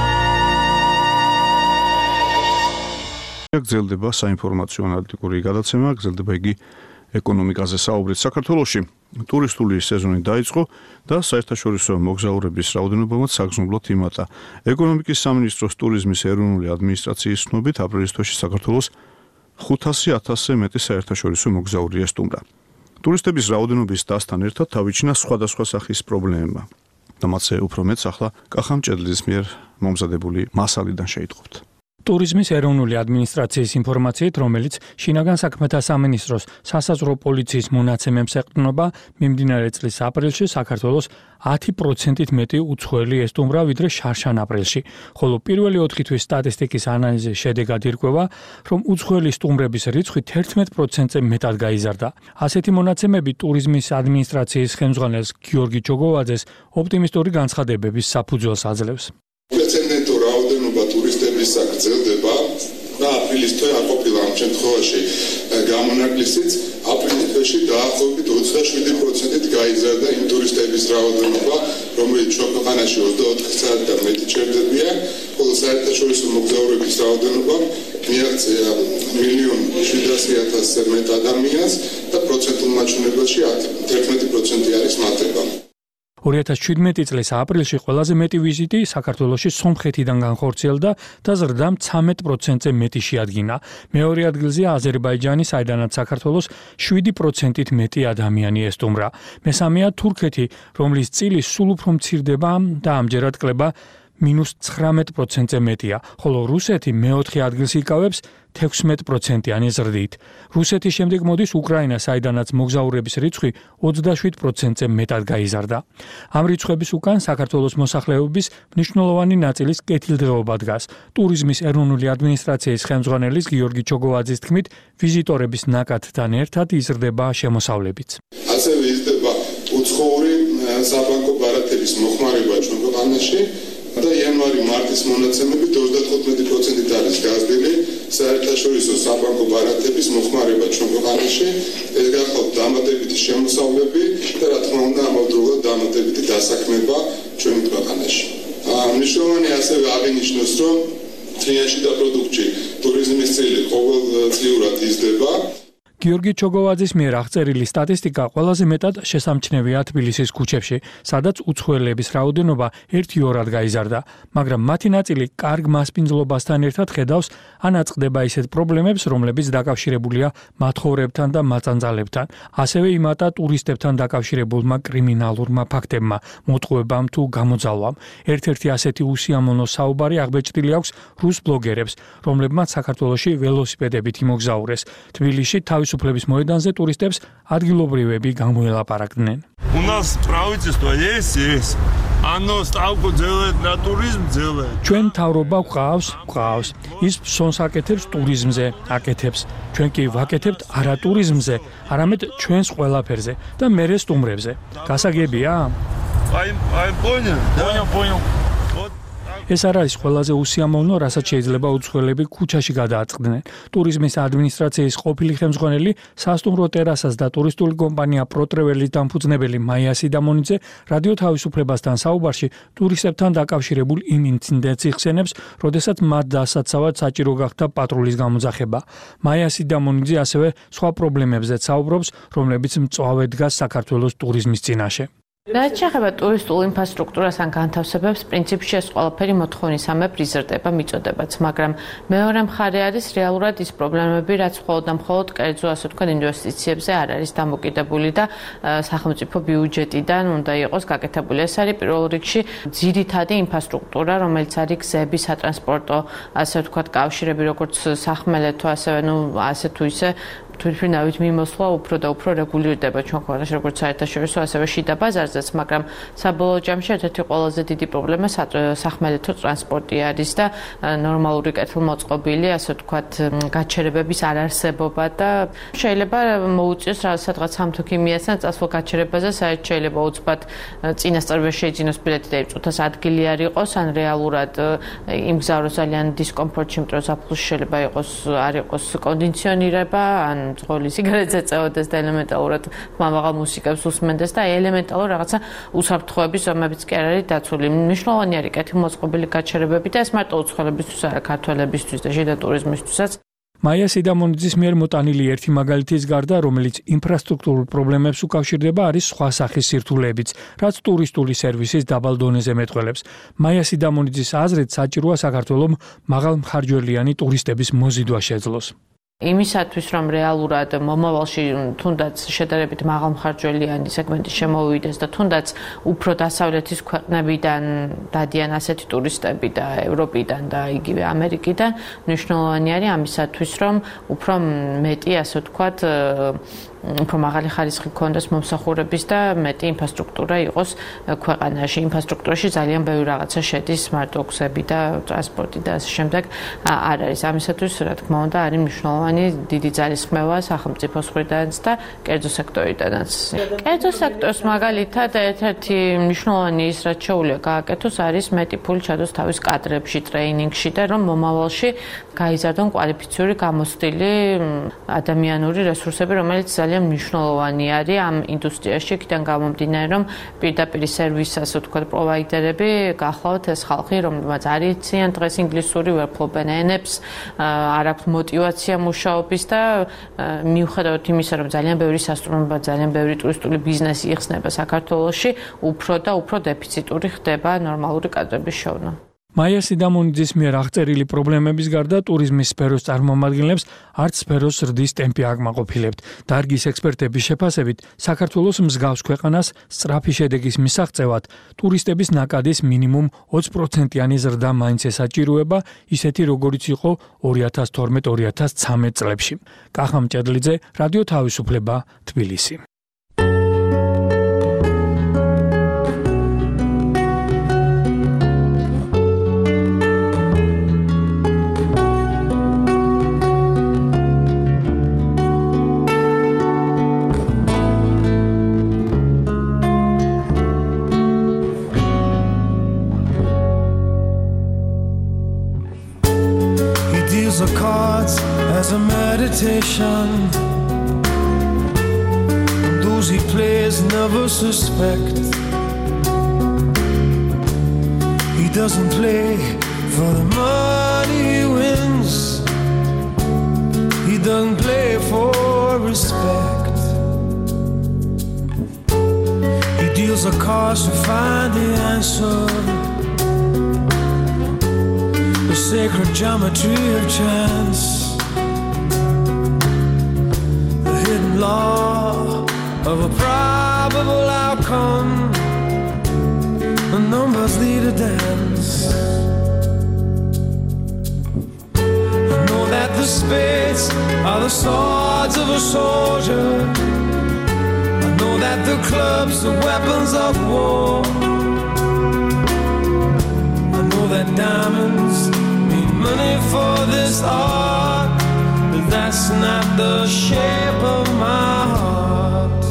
გრძელდება საინფორმაციო ანალიტიკური გადაცემა, გრძელდება იგი ეკონომიკაზე საუბრით. საქართველოში ტურისტული სეზონი დაიწყო და საერთაშორისო მოგზაურების რაოდენობამაც საგრძნობლად იმატა. ეკონომიკის სამინისტროს ტურიზმის ეროვნული ადმინისტრაციის ცნობით აპრილის თვეში საქართველოს ხუთასი ათასზე მეტი საერთაშორისო მოგზაური ესტუმრა. ტურისტების რაოდენობის დასთან ერთად თავიჩინა სხვადასხვა სახის პრობლემა. და მათზე უფრო მეტს ახლა კახამ ჭედლიძის მიერ მომზადებული მასალიდან შეიტყობთ. ტურიზმის ეროვნული ადმინისტრაციის ინფორმაციით, რომელიც შინაგან საქმეთა სამინისტროს სასაზღვრო პოლიციის მონაცემებს ეყრდნობა, მიმდინარე წლის აპრილში საქართველოს ათი პროცენტით მეტი უცხოელი ესტუმრა ვიდრე შარშან აპრილში, ხოლო პირველი ოთხი თვის სტატისტიკის ანალიზის შედეგად ირკვევა, რომ უცხოელი სტუმრების რიცხვი თერთმეტ პროცენტზე მეტად გაიზარდა. ასეთი მონაცემები ტურიზმის ადმინისტრაციის ხელმძღვანელს გიორგი ჯოგოვაძეს ოპტიმისტური განცხადებების საფუძველს აძლევს. პრეცედენტო რაოდენობა ტურისტების გრძელდება და აპრილის თვე არ ყოფილა ამ შემთხვევაში გამონაკლისიც. აპრილის თვეში დაახლოებით ოცდაშვიდი პროცენტით გაიზარდა იმ ტურისტების რაოდენობა, რომელიც ჩვენ ქვეყანაში ოცდაოთხ საათი და მეტი ჩერდებიან, ხოლო საერთაშორისო მოგზაურების რაოდენობა მიაღწია მილიონ შვიდასი ათასზე მეტ ადამიანს და პროცენტულ მაჩვენებელში თერთმეტი პროცენტი არის მატება. ორი ათას შვიდმეტი წლის აპრილში ყველაზე მეტი ვიზიტი საქართველოში სომხეთიდან განხორციელდა და ზრდამ ცხრამეტ პროცენტზე მეტი შეადგინა. მეორე ადგილზეა აზერბაიჯანი, საიდანაც საქართველოს შვიდი პროცენტით მეტი ადამიანი ესტუმრა. მესამეა თურქეთი, რომლის წილი სულ უფრო მცირდება და ამჯერად კლება მინუს ცხრამეტ პროცენტზე მეტია, ხოლო რუსეთი მეოთხე ადგილს იკავებს თექვსმეტ პროცენტიანი ზრდით. რუსეთის შემდეგ მოდის უკრაინა, საიდანაც მოგზაურების რიცხვი ოცდაშვიდ პროცენტზე მეტად გაიზარდა. ამ რიცხვების უკან საქართველოს მოსახლეობის მნიშვნელოვანი ნაწილის კეთილდღეობა დგას. ტურიზმის ეროვნული ადმინისტრაციის ხელმძღვანელის გიორგი ჯოგოვაძის თქმით, ვიზიტორების ნაკადთან ერთად იზრდება შემოსავლებიც. ასევე იზრდება უცხოური საბანკო ბარათების მოხმარება ჩვენ ქვეყანაში. და იანვარი-მარტის მონაცემებით ოცდათხუთმეტი პროცენტით არის გაზრდილი საერთაშორისო საბანკო ბარათების მოხმარება ჩვენ ქვეყანაში. ეს გახლავთ დამატებითი შემოსავლები და რა თქმა უნდა ამავდროულად დამატებითი დასაქმება ჩვენ ქვეყანაში. მნიშვნელოვანი ასევე აღინიშნოს, რომ თრიალში და პროდუქტში ტურიზმის წილი ყოველწლიურად იზრდება. გიორგი ჩოგოვაძის მიერ აღწერილი სტატისტიკა ყველაზე მეტად შესამჩნევია თბილისის ქუჩებში, სადაც უცხოელების რაოდენობა ერთ-ორად გაიზარდა, მაგრამ მათი ნაწილი კარგ მასპინძლობასთან ერთად ხედავს ან აწყდება ისეთ პრობლემებს, რომლებიც დაკავშირებულია მათხოვრებთან და მაწანწალებთან, ასევე იმატა ტურისტებთან დაკავშირებულმა კრიმინალურმა ფაქტებმა, მოტყუებამ თუ გამოძალვამ. ერთ-ერთი ასეთი უსიამოვნო საუბარი აღბეჭდილი აქვს რუს ბლოგერებს, რომლებმაც საქართველოში ველოსიპედებით იმოგზაურეს. თბილისში თავისუფლების მოედანზე ტურისტებს ადგილობრივები გამოელაპარაკდნენ. У нас правительство есть, есть. Оно ставку делает на туризм, делает. ჩვენ თავრობა გვყავს, გვყავს. ის ფსონს აკეთებს ტურიზმზე, აკეთებს. ჩვენ კი ვაკეთებთ არა ტურიზმზე, არამედ ჩვენს ყველაფერზე და მერე სტუმრებზე. გასაგებია? Ай, ай, понял. Понял, понял. ეს არ არის ყველაზე უსიამოვნო, რასაც შეიძლება უცხოელები ქუჩაში გადააწყდნენ. ტურიზმის ადმინისტრაციის ყოფილი ხელმძღვანელი, სასტუმრო ტერასას და ტურისტული კომპანია პროტრეველის დამფუძნებელი მაია სიდამონიძე რადიო თავისუფლებასთან საუბარში ტურისტებთან დაკავშირებულ იმ ინციდენტს იხსენებს, როდესაც მათ დასაცავად საჭირო გახდა პატრულის გამოძახება. მაია სიდამონიძე ასევე სხვა პრობლემებზეც საუბრობს, რომლებიც მწვავედ დგას საქართველოს ტურიზმის წინაშე. რაც შეეხება ტურისტულ ინფრასტრუქტურას ან განთავსებებს, პრინციპში ეს ყველაფერი მოთხოვნისამებრ იზრდება, მიწოდებაც, მაგრამ მეორე მხარე არის რეალურად ის პრობლემები, რაც მხოლოდ და მხოლოდ კერძო, ასე ვთქვათ, ინვესტიციებზე არ არის დამოკიდებული და სახელმწიფო ბიუჯეტიდან უნდა იყოს გაკეთებული. ეს არის პირველ რიგში ძირითადი ინფრასტრუქტურა, რომელიც არის გზები, სატრანსპორტო, ასე ვთქვათ, კავშირები, როგორც სახმელეთო, ასევე ნუ ასე თუ ისე თვითმფრინავით მიმოსვლა უფრო და უფრო რეგულირდება ჩვენ ქვეყანაში, როგორც საერთაშორისო, ასევე შიდა ბაზარზეც, მაგრამ საბოლოო ჯამში ერთ-ერთი ყველაზე დიდი პრობლემა სახმელეთო ტრანსპორტი არის და ნორმალური კეთილმოწყობილი, ასე ვთქვათ, გაჩერებების არარსებობა და შეიძლება მოუწიოს სადღაც სამთუქი მიეცნათ წასვლა გაჩერებაზე, საერთოდ შეიძლება უცბად წინასწარ ვერ შეიძინოს ბილეთი და იწუთას ადგილი არ იყოს, ან რეალურად იმგზავროს ძალიან დისკომფორტში, იმიტომ რომ ზაფხულში შეიძლება იყოს არ იყოს კონდიციონირება, ან ძღოლი სიგარეტზე წეოდეს და ელემენტალურად მამაღალ მუსიკებს უსმენდეს და ელემენტალურ რაღაცა უსაფრთხოების ზომებიც კი არ არის დაცული. მნიშვნელოვანი არის კეთილმოწყობილი გაჩერებები და ეს მარტო უცხოელებისთვის არა, ქართველებისთვის და შიდა ტურიზმისთვისაც. მაია სიდამონიძის მიერ მოტანილი ერთი მაგალითის გარდა, რომელიც ინფრასტრუქტურულ პრობლემებს უკავშირდება, არის სხვა სახის სირთულეებიც, რაც ტურისტული სერვისის დაბალ დონეზე მეტყველებს. მაია სიდამონიძის აზრით საჭიროა საქართველოს მაღალმხარჯველიანი ტურისტების მოზიდვა შეძლოს. იმისათვის, რომ რეალურად მომავალში თუნდაც შედარებით მაღალმხარჯველიანი სეგმენტი შემოვიდეს და თუნდაც უფრო დასავლეთის ქვეყნებიდან დადიან ასეთი ტურისტები და ევროპიდან და იგივე ამერიკიდან, მნიშვნელოვანი არის ამისათვის, რომ უფრო მეტი, ასე ვთქვათ, უფრო მაღალი ხარისხი გქონდეს მომსახურების და მეტი ინფრასტრუქტურა იყოს ქვეყანაში. ინფრასტრუქტურაში ძალიან ბევრი რაღაცა შედის, მარტო გზები და ტრანსპორტი და ასე შემდეგ არ არის. ამისათვის, რა თქმა უნდა, არის მნიშვნელოვანი დიდი ძალისხმევა სახელმწიფოს მხრიდანაც და კერძო სექტორიდანაც. კერძო სექტორს მაგალითად ერთ-ერთი მნიშვნელოვანი ის, რაც შეუძლია გააკეთოს, არის მეტი ფული ჩადოს თავის კადრებში, ტრეინინგში და რომ მომავალში გაიზარდონ კვალიფიციური გამოცდილი ადამიანური რესურსები, რომელიც ძალიან მნიშვნელოვანი არის ამ ინდუსტრიაში, იქიდან გამომდინარე, რომ პირდაპირ სერვისს, ასე ვთქვათ, პროვაიდერები გახლავთ ეს ხალხი, რომელმაც არ იციან დღეს ინგლისური, ვერ ფლობენ ენებს, არ აქვს მოტივაცია მუშაობის და მიუხედავად იმისა, რომ ძალიან ბევრი სასტუმრო, ძალიან ბევრი ტურისტული ბიზნესი იხსნება საქართველოში, უფრო და უფრო დეფიციტური ხდება ნორმალური კადრების შოვნა. მაია სიდამონიძის მიერ აღწერილი პრობლემების გარდა ტურიზმის სფეროს წარმომადგენლებს არც სფეროს ზრდის ტემპი აკმაყოფილებთ. დარგის ექსპერტების შეფასებით, საქართველოს მსგავს ქვეყანას სწრაფი შედეგის მისაღწევად ტურისტების ნაკადის მინიმუმ ოცი პროცენტიანი ზრდა მაინც ესაჭიროება, ისეთი როგორიც იყო ორი ათას თორმეტ ორი ათას ცხრამეტ წლებში. კახამ ჭედლიძე, რადიო თავისუფლება, თბილისი. The cards as a meditation, those he plays never suspect. He doesn't play for the money he wins, he doesn't play for his There's a cost to find the answer. The sacred geometry of chance. The hidden law of a probable outcome. The numbers lead a dance. I know that the spades are the swords of a soldier. I know that the clubs are weapons of war. I know that diamonds need money for this art, but that's not the shape of my heart.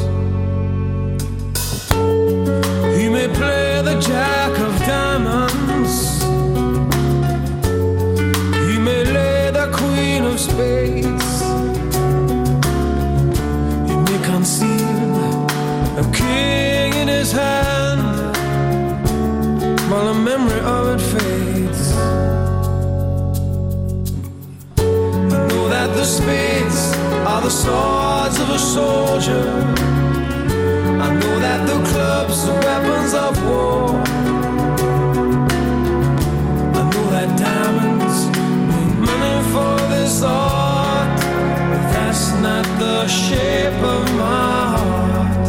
He may play the jack of diamonds. He may lay the queen of spades. He may conceal a king in his hand while the memory of it fades. I know that the spades are the swords of a soldier. I know that the clubs are weapons of war. I know that diamonds need money for this art, but that's not the shape of my heart.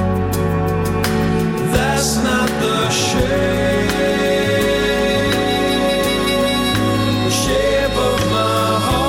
That's not the shape, the shape of my heart.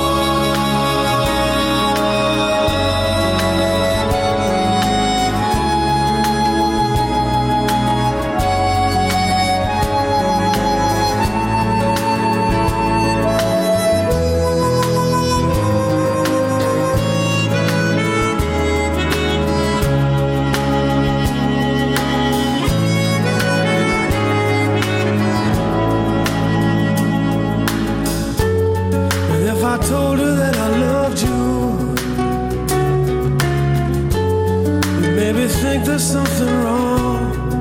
I told her that I loved you, you made me think there's something wrong.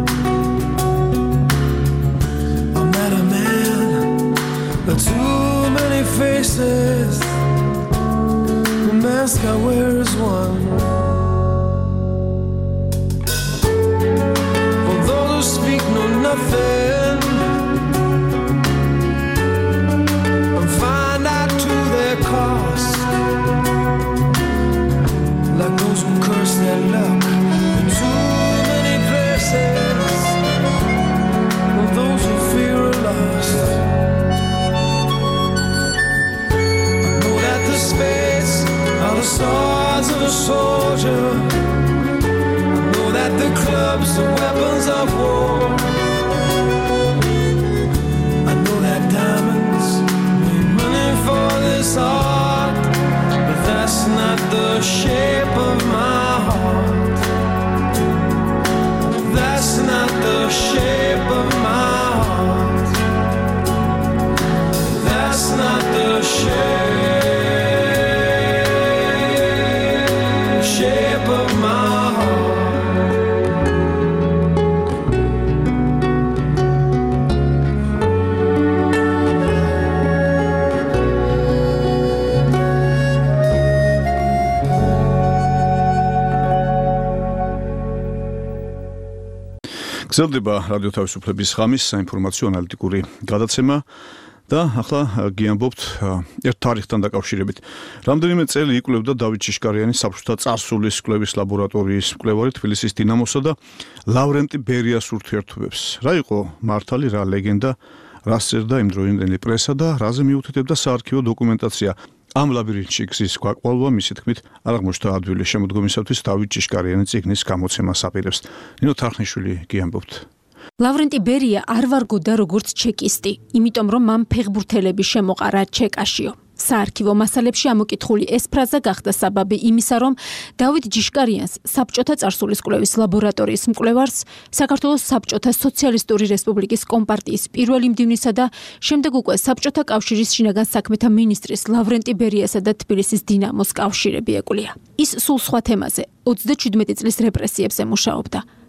I'm not a man, but too many faces. The mask I wear is one. For those who speak know nothing and find out to their cost, like those who curse their luck in too many places, or those who fear are lost. I know that the spades are the swords of a soldier. I know that the clubs are weapons of war. I know that diamonds need money for this art, but that's not the shape of my heart. That's not the shape of my heart. That's not the shape, shape of my heart. გრძელდება რადიო თავისუფლების ღამის საინფორმაციო ანალიტიკური გადაცემა და ახლა გიამბობთ ერთ თარიღთან დაკავშირებით. რამდენიმე წელი იკვლევდა დავით ჭიშკარიანის საბჭოთა წარსულის კვლევის ლაბორატორიის მკვლევარი თბილისის დინამოსა და ლავრენტი ბერიას ურთიერთობებს. რა იყო მართალი, რა ლეგენდა, რას წერდა იმდროინდელი პრესა და რაზე მიუთითებდა საარქივო დოკუმენტაცია. ამ ლაბირინთში გზის გვაკვალვა მისი თქმით არ აღმოჩნდა ადვილი შემოდგომისათვის დავით ჭიშკარიანის წიგნის გამოცემას აპირებს. ნინო თარხნიშვილი გიამბობთ. ლავრენტი ბერია არ ვარგოდა როგორც ჩეკისტი, იმიტომ რომ მან ფეხბურთელები შემოყარა ჩეკაშიო. საარქივო მასალებში ამოკითხული ეს ფრაზა გახდა საბაბი იმისა, რომ დავით ჭიშკარიანს საბჭოთა წარსულის კვლევის ლაბორატორიის მკვლევარს საქართველოს საბჭოთა სოციალისტური რესპუბლიკის კომპარტიის პირველი მდივნისა და შემდეგ უკვე საბჭოთა კავშირის შინაგან საქმეთა მინისტრის ლავრენტი ბერიასა და თბილისის დინამოს კავშირები ეკვლია. ის სულ სხვა თემაზე ოცდაჩვიდმეტი წლის რეპრესიებზე მუშაობდა.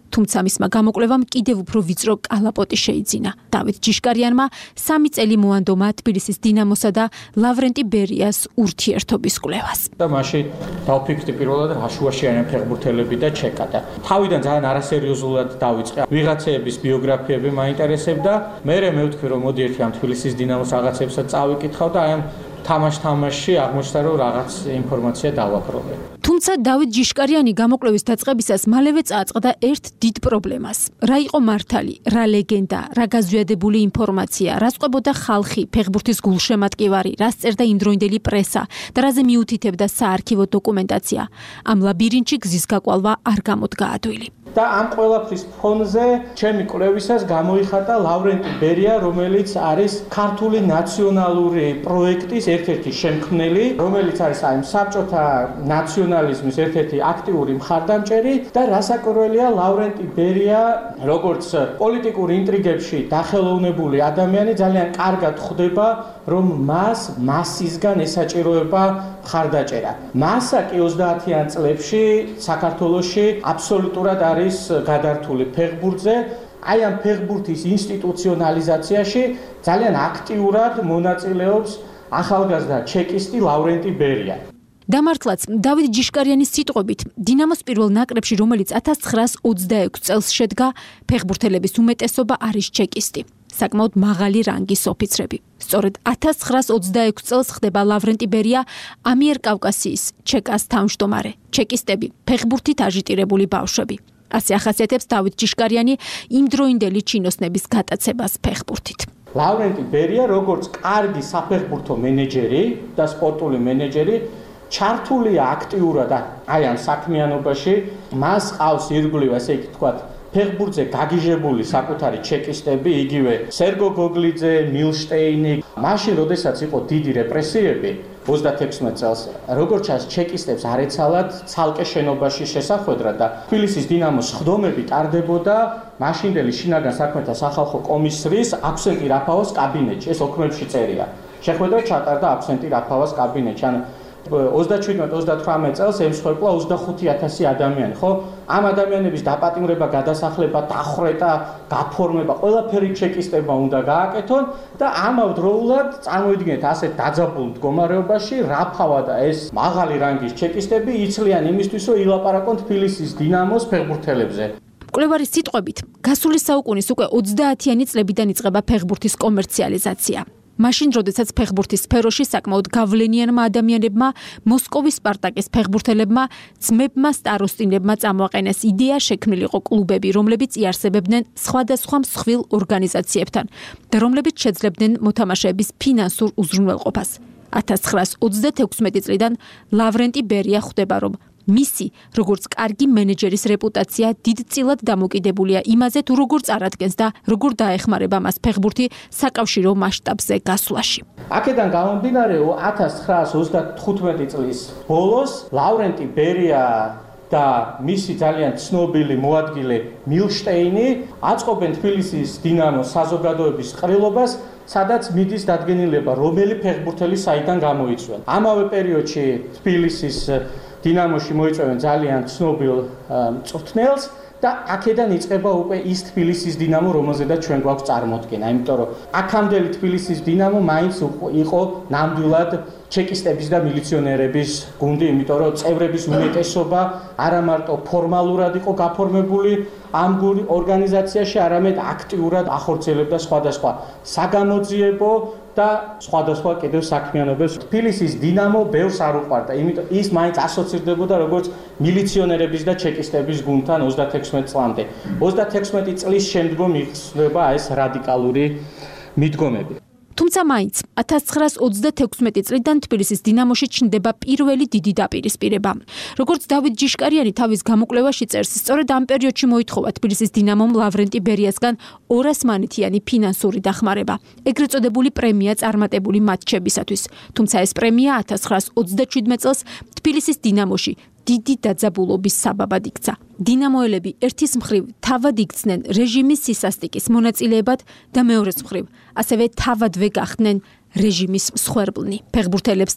თუმცა მისმა გამოკვლევამ კიდევ უფრო ვიწრო კალაპოტი შეიძინა. დავით ჯიშკარიანმა სამი წელი მოანდომა თბილისის დინამოსა და ლავრენტი ბერიას ურთიერთობის კვლევას. და მაშინ დავფიქრდი პირველად რა შუაშიანია ფეხბურთელები და ჩეკა და თავიდან ძალიან არასერიოზულად დავიწყე. ვიღაცეების ბიოგრაფიები მაინტერესებდა. მე მე ვთქვი რომ მოდი ერთი ამ თბილისის დინამოს რაღაცებსაც წავიკითხავ და აი ამ თამაშ-თამაშში აღმოჩნდა რომ რაღაც ინფორმაცია დავაპრობე. თუმცა დავით ჯიშკარიანი გამოკვლევის დაწყებისას მალევე წააწყდა ერთ დიდ პრობლემას. რა იყო მართალი, რა ლეგენდა, რა გაზვიადებული ინფორმაცია, რა წყვებოდა ხალხი, ფეხბურთის გულშემატკივარი, რა წერდა იმდროინდელი პრესა და რაზე მიუთითებდა საარქივო დოკუმენტაცია. ამ ლაბირინთში გზის გაკვალვა არ გამოდგა ადვილი. და ამ ყველაფრის ფონზე ჩემი კვლევისას გამოიხატა ლავრენტი ბერია, რომელიც არის ქართული ნაციონალური პროექტის ერთ-ერთი შემქმნელი, რომელიც არის აი საბჭოთა ნაციონალიზმის ერთ-ერთი აქტიური მხარდამჭერი და რასაკვირველია ლავრენტი ბერია, როგორც პოლიტიკურ ინტრიგებში დახელოვნებული ადამიანი ძალიან კარგად ხვდება, რომ მას მასისგან ესაჭიროება მხარდაჭერა. მასა კი ოცდაათიან წლებში საქართველოში აბსოლუტურად არის გადართული ფეხბურთზე. აი ამ ფეხბურთის ინსტიტუციონალიზაციაში ძალიან აქტიურად მონაწილეობს ახალგაზრდა ჩეკისტი ლავრენტი ბერია. დამართლაც დავით ჯიშკარიანის სიტყვებით, დინამოს პირველ ნაკრებში, რომელიც ათას ცხრაას ოცდაექვსი წელს შედგა, ფეხბურთელების უმეტესობა არის ჩეკისტი. საკმაოდ მაღალი რანგის ოფიცრები. სწორედ ათას ცხრაას ოცდაექვსი წელს ხდება ლავრენტი ბერია ამიერკავკასიის ჩეკას თავმჯდომარე. ჩეკისტები ფეხბურთით აჟიტირებული ბავშვები. ასე ახასიათებს დავით ჯიშკარიანი იმდროინდელი ჩინოსნების გატაცებას ფეხბურთით. ლავრენტი ბერია როგორც კარგი საფეხბურთო მენეჯერი და სპორტული მენეჯერი ჩართულია აქტიურად აი ამ საქმიანობაში. მას ყავს ირგვლივ, ასე იგი თქვათ, ფეხბურთზე გაგიჟებული საკუთარი ჩეკისტები, იგივე სერგო გოგლიძე, მილშტეინი. მაშინ, როდესაც იყო დიდი რეპრესიები ოცდათექვსმეტ წელს, როგორც ჩანს, ჩეკისტებს არ ეცალათ ცალკე შენობაში შესახვედრა და თბილისის დინამოს ხდომები ტარდებოდა მაშინდელი შინაგან საქმეთა სახალხო კომისრის აფსენტი რაფავას კაბინეტში. ეს ოქმებში წერია. შეხვედრა ჩატარდა აფსენტი რაფავას კაბინეტში. ან ოცდაჩვიდმეტ ოცდათვრამეტ წელს ემსხვერპლა ოცდახუთი ათასი ადამიანი, ხო? ამ ადამიანების დაპატიმრება, გადასახლება, დახვრეტა, გაფორმება, ყველაფერი ჩეკისტებმა უნდა გააკეთონ და ამავდროულად წარმოიდგინეთ ასეთ დაძაბულ მდგომარეობაში რაფავა და ეს მაღალი რანგის ჩეკისტები იცლიან იმისთვის, რომ ილაპარაკონ თბილისის დინამოს ფეხბურთელებზე. მკვლევარის სიტყვებით, გასული საუკუნის უკვე ოცდაათიანი წლებიდან იწყება ფეხბურთის კომერციალიზაცია. მაშინ, როდესაც ფეხბურთის სფეროში საკმაოდ გავლენიანმა ადამიანებმა, მოსკოვის სპარტაკის ფეხბურთელებმა, ძმებმა სტაროსტინებმა წამოაყენეს იდეა შექმნილიყო კლუბები, რომლებიც იარსებებდნენ სხვადასხვა მსხვილ ორგანიზაციებთან და რომლებიც შეძლებდნენ მოთამაშეების ფინანსურ უზრუნველყოფას. ათას ცხრაას ოცდათექვსმეტი წლიდან ლავრენტი ბერია ხვდება, რომ მისი, როგორც კარგი მენეჯერის რეპუტაცია დიდწილად დამოკიდებულია იმაზე, თუ როგორ წარადგენს და როგორ დაეხმარება მას ფეხბურთი საკავშირო მასშტაბზე გასვლაში. აქედან გამომდინარე, ათას ცხრაას ოცდათხუთმეტი წლის ბოლოს ლავრენტი ბერია და მისი ძალიან ცნობილი მოადგილე მილშტეინი აწყობენ თბილისის დინამოს საზოგადოების ყრილობას, სადაც მიდის დადგენილება, რომელი ფეხბურთელი საიდან გამოიწვია. ამავე პერიოდში თბილისის დინამოში მოიწვევენ ძალიან ცნობილ მწვრთნელს და აქედან იწყება უკვე ის თბილისის დინამო, რომელზედაც ჩვენ გვაქვს წარმოდგენა, იმიტომ რომ აქამდელი თბილისის დინამო მაინც იყო ნამდვილად ჩეკისტების და მილიციონერების გუნდი, იმიტომ რომ წევრების უმეტესობა არა მარტო ფორმალურად იყო გაფორმებული ამ ორგანიზაციაში, არამედ აქტიურად ახორციელებდა სხვადასხვა საგამოძიებო და სხვადასხვა კიდევ საქმიანობებს. თბილისის დინამო ბევრს არ უყვარდა, იმიტომ ის მაინც ასოცირდებოდა როგორც მილიციონერების და ჩეკისტების გუნდთან ოცდათექვსმეტ წლამდე. ოცდათექვსმეტი წლის შემდგომ იხსნება ეს რადიკალური მიდგომები. თუმცა მაინც ათას ცხრაას ოცდათექვსმეტი წლიდან თბილისის დინამოში ჩნდება პირველი დიდი დაპირისპირება. როგორც დავით ჯიშკარიანი თავის გამოკვლევაში წერს, სწორედ ამ პერიოდში მოითხოვა თბილისის დინამომ ლავრენტი ბერიასგან ორასმანეთიანი ფინანსური დახმარება, ეგრეთ წოდებული პრემია წარმატებული მატჩებისათვის. თუმცა ეს პრემია ათას ცხრაას ოცდაჩვიდმეტ წელს თბილისის დინამოში დიდი დაძაბულობის საბაბად იქცა. დინამოელები ერთის მხრივ თავად იქცნენ რეჟიმის სისასტიკის მონაწილეებად და მეორეს მხრივ ასევე თავადვე გახდნენ რეჟიმის მსხვერპლნი. ფეხბურთელებს და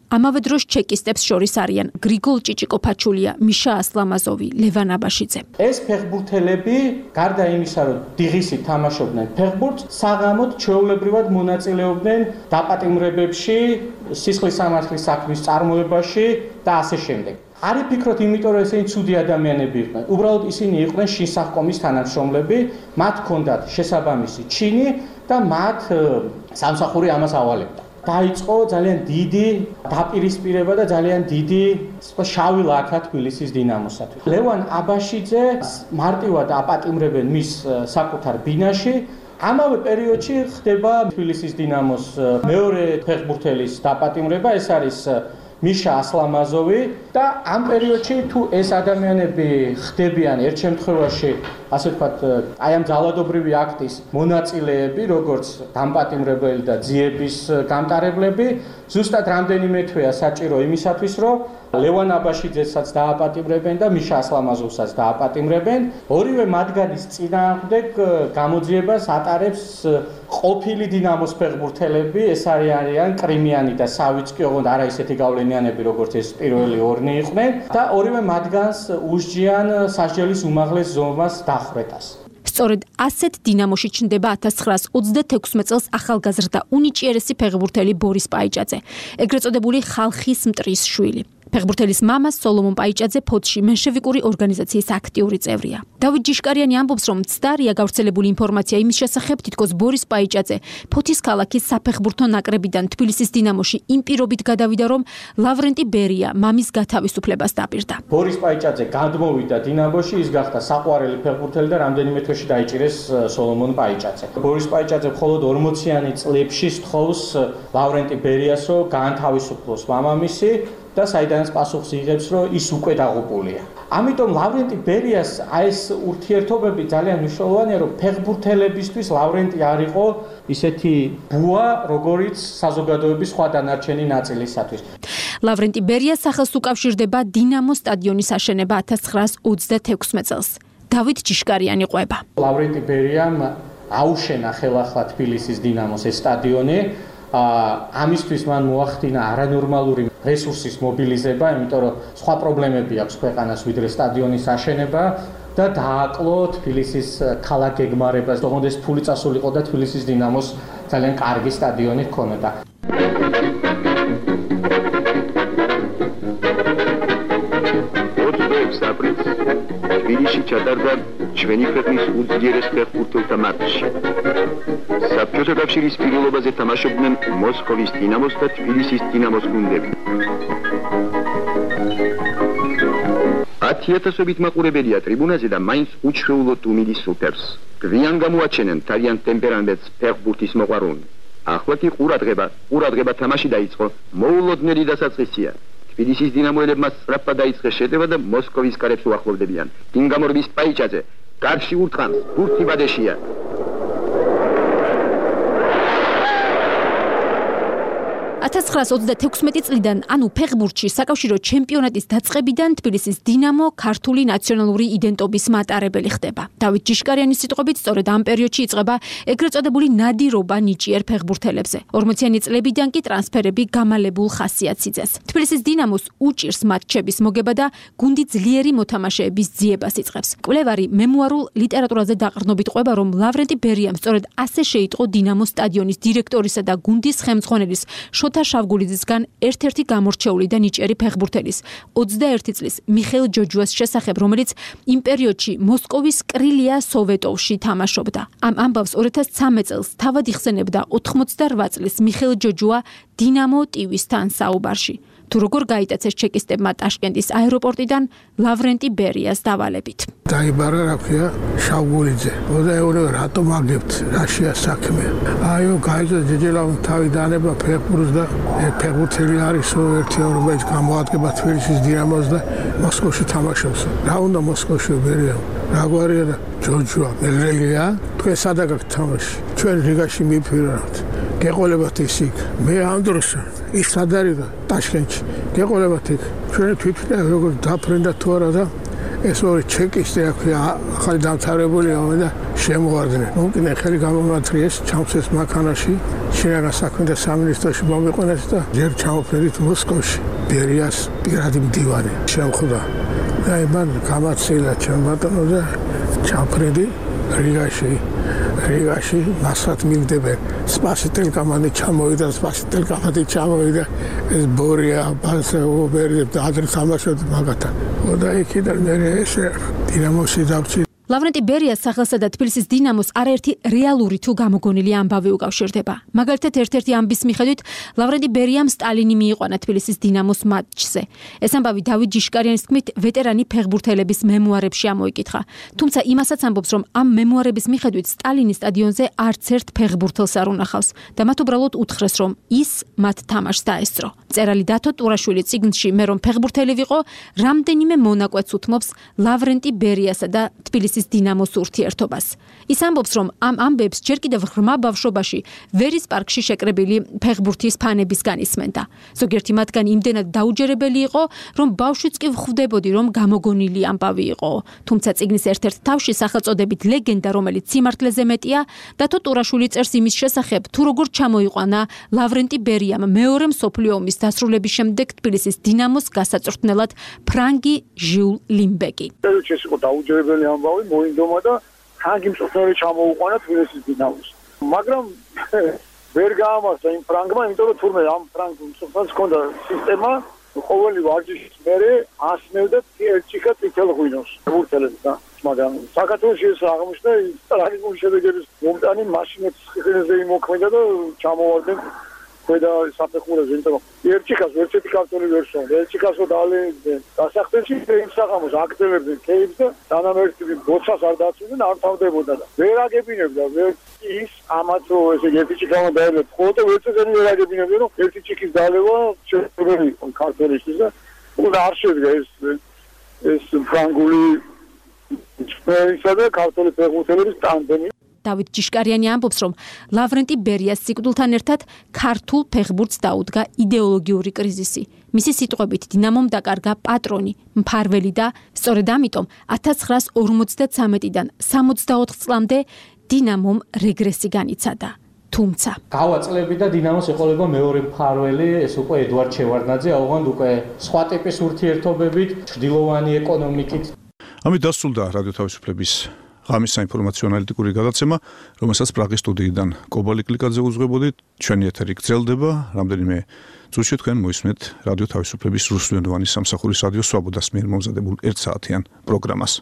ამავე დროს ჩეკისტებს შორის არიან გრიგოლ ჭიჭიკო-ფაჩულია, მიშა ასლამაზოვი, ლევან აბაშიძე. ეს ფეხბურთელები გარდა იმისა, რომ დიღისით თამაშობდნენ ფეხბურთს, საღამოდ ჩვეულებრივად მონაწილეობდნენ დაპატიმრებებში, სისხლის სამართლის საქმის წარმოებაში და ასე შემდეგ. არის ფიქრობ, იმიტომ რომ ესენი ცუდი ადამიანები იყვნენ. უბრალოდ ისინი იყვნენ შინსახკომის თანამშრომლები, მათ ჰქონდათ შესაბამისი ჩინი და მათ სამსახური ამას ავალებდა. დაიწყო ძალიან დიდი დაპირისპირება და ძალიან დიდი შავი ლაქა თბილისის დინამოსათვის. ლევან აბაშიძე მარტივად აპატიმრებენ მის საკუთარ ბინაში. ამავე პერიოდში ხდება თბილისის დინამოს მეორე ფეხბურთელის დაპატიმრება, ეს არის მიშა ასლამაზოვი და ამ პერიოდში თუ ეს ადამიანები ხდებიან ერთ შემთხვევაში, ასე ვთქვათ, აი ამ ძალადობრივი აქტის მონაწილეები, როგორც დამპატიმრებელი და ძიების გამტარებლები, ზუსტად რამდენიმე თვეა საჭირო იმისათვის, რომ ლევან აბაშიძესაც დააპატიმრებენ და მიშა ასლამაზოვსაც დააპატიმრებენ. ორივე მათგანის წინააღმდეგ გამოძიებას ატარებს ყოფილი დინამოს ფეხბურთელები, ეს არიან კრიმიანი და სავიცკი, ოღონდ არა ისეთი გავლენიანები, როგორც ეს პირველი ორნი იყვნენ და ორივე მათგანს უსჯიან სასჯელის უმაღლეს ზომას დახვრეტას. სწორედ ასეთ დინამოში ჩნდება ათას ცხრაას ოცდათექვსმეტ წელს ახალგაზრდა უნიჭიერესი ფეხბურთელი ბორის პაიჭაძე, ეგრეთ წოდებული ხალხის მტრის შვილი. ფეხბურთელის მამა სოლომონ პაიჭაძე ფოთში მენშევიკური ორგანიზაციის აქტიური წევრია. დავით ჯიშკარიანი ამბობს, რომ მცდარია გავრცელებული ინფორმაცია იმის შესახებ, თითქოს ბორის პაიჭაძე ფოთის ქალაქის საფეხბურთო ნაკრებიდან თბილისის დინამოში იმ პირობით გადავიდა, რომ ლავრენტი ბერია მამის გათავისუფლებას დაპირდა. ბორის პაიჭაძე გადმოვიდა დინამოში, ის გახდა საყვარელი ფეხბურთელი და რამდენიმე თვეში დაიჭირეს სოლომონ პაიჭაძე. ბორის პაიჭაძე მხოლოდ ორმოციანი წლებში სთხოვს ლავრენტი ბერიას, რომ გაანთავისუფლოს მამამისი და საიდანაც პასუხს იღებს, რომ ის უკვე დაღუპულია. ამიტომ ლავრენტი ბერიას აი ეს ურთიერთობები ძალიან მნიშვნელოვანია, რომ ფეხბურთელებისთვის ლავრენტი არ იყო ისეთი ბუა, როგორიც საზოგადოების სხვა დანარჩენი ნაწილისათვის. ლავრენტი ბერიას სახელს უკავშირდება დინამოს სტადიონის აშენება ათას ცხრაას ოცდათექვსმეტ წელს. დავით ჯიშკარიანი ყვება. ლავრენტი ბერიამ აუშენა ხელახლა თბილისის დინამოს ეს სტადიონი. ამისთვის მან მოახდინა არანორმალური რესურსის მობილიზება, იმიტომ რომ სხვა პრობლემები აქვს ქვეყანას ვიდრე სტადიონის აშენება და დააკლო თბილისის ქალაქ გეგმარებას. თუმცა ეს ფული წასულიყო და თბილისის დინამოს ძალიან კარგი სტადიონი ჰქონოდა. ოცდაექვსი აპრილს თბილისში ჩატარდა ჩვენი ქვეყნის უძლიერეს ფეხბურთელთა მატჩი. საბჭოთა კავშირის პირველობაზე თამაშობდნენ მოსკოვის დინამოს და თბილისის დინამოს გუნდები. ათიათასობით მაყურებელია ტრიბუნაზე და მაინც უჩვეულოდ უმილის სულთებს. გვიან გამოაჩენენ ძალიან ტემპერამენტს ფეხბურთის მოყვარულნი. ახლა კი ყურადღება, ყურადღება თამაში დაიწყო. მოულოდნელი დასაწყისია. თბილისის დინამოელებმა სწრაფად დაიწყეს შეტევა და მოსკოვის კარებს უახლოვდებიან. დინგამორბის პაიჭაძე კარში ურტყამს, ბურთი ბადეშია. ათას ცხრაას ოცდათექვსმეტი წლიდან, ანუ ფეხბურთში საკავშირო ჩემპიონატის დაწყებიდან თბილისის დინამო ქართული ნაციონალური იდენტობის მატარებელი ხდება. დავით ჯიშკარიანის სიტყვებით, სწორედ ამ პერიოდში იწყება ეგრეთ წოდებული ნადირობა ნიჭიერ ფეხბურთელებზე. ორმოციანი წლებიდან კი ტრანსფერები გამალებულ ხასიათს იძლევა. თბილისის დინამოს უჭირს მატჩების მოგება და გუნდი ძლიერი მოთამაშეების ძიებას იწყებს. კვლევარი მემუარულ ლიტერატურაზე დაყრდნობით ყვება, რომ ლავრენტი ბერიამ სწორედ ასე შეიტყო დინამოს სტადიონის დირექტორისა და გუნდის ხელმძღვანელის შოთა შავგულიძისგან ერთ-ერთი გამორჩეული და ნიჭიერი ფეხბურთელის ოცდაერთი წლის მიხეილ ჯოჯუას შესახებ, რომელიც იმ პერიოდში მოსკოვის კრილია სოვეტოვში თამაშობდა. ამ ამბავს ორი ათას ცხრამეტ წელს თავად იხსენებდა ოთხმოცდარვა წლის მიხეილ ჯოჯუა დინამო ტივისთან საუბარში. თუ როგორ გაიტაცეს ჩეკისტებმა ტაშკენტის აეროპორტიდან ლავრენტი ბერიას დავალებით. დაიბარა რა ქვია შავგულიძე. ოდაეურე რატომ აგებთ რაშია საქმე? აიო გაიძა ჯეჯელავ თავი დანება ფეხბურთს და ფეხბურთელი არისო ერთიანობა ის გამოადგება თბილისის დინამოს და მოსკოვში თამაშობს. რა უნდა მოსკოვში ბერია? რა გვარია და ჯოჯუა მეგრელია? თქვენ სადა გაქვთ თამაში? ჩვენ რიგაში მიფირავთ. გეყოლებათ ის იქ. მე ამ დროს ის სად არის და ტაშკენტში. გეყოლებათ იქ. ჩვენ თვითონ როგორ დაფრენდა თუ არა და ეს ორი ჩეკისტი რა ქვია ახალი დამთავრებულია და შემოვარდნენ. უკიდე ხელი გამომართριეს, ჩამწეს მანქანაში, შინაგან საქმეთა სამინისტროში მომიყვანეს და ჯერ ჩამოფერით მოსკოვში. ბერიას პირადი მდივანი შემხვდა. და იმან გამაცელა ჩემ ბატონო და ჩამფრედი რიგაში. რიგაში მასად მივდებენ. სპასიტელ კამადი ჩამოვიდა, სპასიტელ კამადი ჩამოვიდა. ეს ბორია, ბალსა, უბერი და ადრე თამაშობდი მაგათთან. და იქიდან მე ესე დინამოში დავწი. ლავრენტი ბერიას სახელსა და თბილისის დინამოს არაერთი რეალური თუ გამოგონილი ამბავი უკავშირდება. მაგალითად, ერთ-ერთი ამბის მიხედვით, ლავრენტი ბერიამ სტალინი მიიყვანა თბილისის დინამოს მატჩზე. ეს ამბავი დავით ჯიშკარიანის თქმით, ვეტერანი ფეხბურთელების მემუარებში ამოიკითხა. თუმცა იმასაც ამბობს, რომ ამ მემუარების მიხედვით სტალინის სტადიონზე არც ერთ ფეხბურთელს არ უნახავს და მათ უბრალოდ უთხრეს, რომ ის მათ თამაშს დაესწრო. მწერალი დათო ტურაშვილი წიგნში მე რომ ფეხბურთელი ვიყო, რამდენიმე მონაკვეთს უთმობს ლავრენტი ბერიასა და თბილისის დინამოს ურთიერთობას. ის ამბობს, რომ ამ ამბებს ჯერ კიდევ ღრმა ბავშვობაში ვერის პარკში შეკრებილი ფეხბურთის ფანების განისმენდა. ზოგიერთი მათგანი იმდენად დაუჯერებელი იყო, რომ ბავშვიც კი ვხვდებოდი, რომ გამოგონილი ამბავი იყო. თუმცა წიგნის ერთ-ერთ თავში სახელწოდებით ლეგენდა, რომელიც სიმართლეზე მეტია, დათო ტურაშვილი წერს იმის შესახებ, თუ როგორ ჩამოიყვანა ლავრენტი ბერიამ მეორე მსოფლიო ომის დასრულების შემდეგ თბილისის დინამოს გასაწვრთნელად ფრანგი ჟიულ ლიმბეკი. ეს იყო დაუჯერებელი ამბავი, მოინდომა და ფრანგი მწვრთნელი ჩამოუყვანა თბილისის დინამოს. მაგრამ ვერ გაამართლა იმ ფრანგმა, იმიტომ რომ თურმე ამ ფრანგ მწვრთნელს ჰქონდა სისტემა, ყოველი ვარჯიშის მერე ასმევდა ერთჩიქა წითელ ღვინოს ფეხბურთელებს და მაგრამ საქართველოში ეს აღმოჩნდა ტრაგიკული შედეგების მომტანი მაშინაც ხილზე იმოქმედა და ჩამოვარდნენ ქვედა საფეხურებზე, იმიტომ რომ ერთჩიქას ერთეთი კარტონი ვერ სვამდა, ერთჩიქასო დაალენდნენ დასახდენში იმ საღამოს აქტივებდნენ კეიბს და დანამერტი ბოცას არ დაწვდნენ, არ თავდებოდა და ვერ აგებინებდა, ვერ ის ამათ რო ესე ერთი ჩიქამა დაელეთ, ხოლმე ვერცეზე ვერ აგებინებდა, რომ ერთი ჩიქის დალევა შეგვიძლია იყო ქართველისთვის და უნდა არ შედგა ეს ეს ფრანგული სპეცია და ქართული ფეხბურთელების ტანდემი. დავით ჯიშკარიანი ამბობს, რომ ლავრენტი ბერიას სიკვდილთან ერთად ქართულ ფეხბურთს დაუდგა იდეოლოგიური კრიზისი. მისი სიტყვებით დინამომ დაკარგა პატრონი, მფარველი და სწორედ ამიტომ ათას ცხრაას ორმოცდათვრამეტიდან სამოცდაოთხ წლამდე დინამომ რეგრესი განიცადა. თუმცა გავა წლები და დინამოს ეყოლება მეორე მფარველი, ეს უკვე ედვარდ შევარდნაძე, აუღან უკვე სხვა ტიპის ურთიერთობებით, ჭრდილოვანი ეკონომიკით. ამით დასრულდა რადიო თავისუფლების ღამის საინფორმაციო ანალიტიკური გადაცემა, რომელსაც პრაღის სტუდიიდან კობალი კლიკაძე უძღვებოდით. ჩვენი ეთერი გრძელდება, რამდენიმე წუთში თქვენ მოისმენთ რადიო თავისუფლების რუსულენოვანი სამსახურის რადიო სვაბოდას მიერ მომზადებულ ერთსაათიან პროგრამას.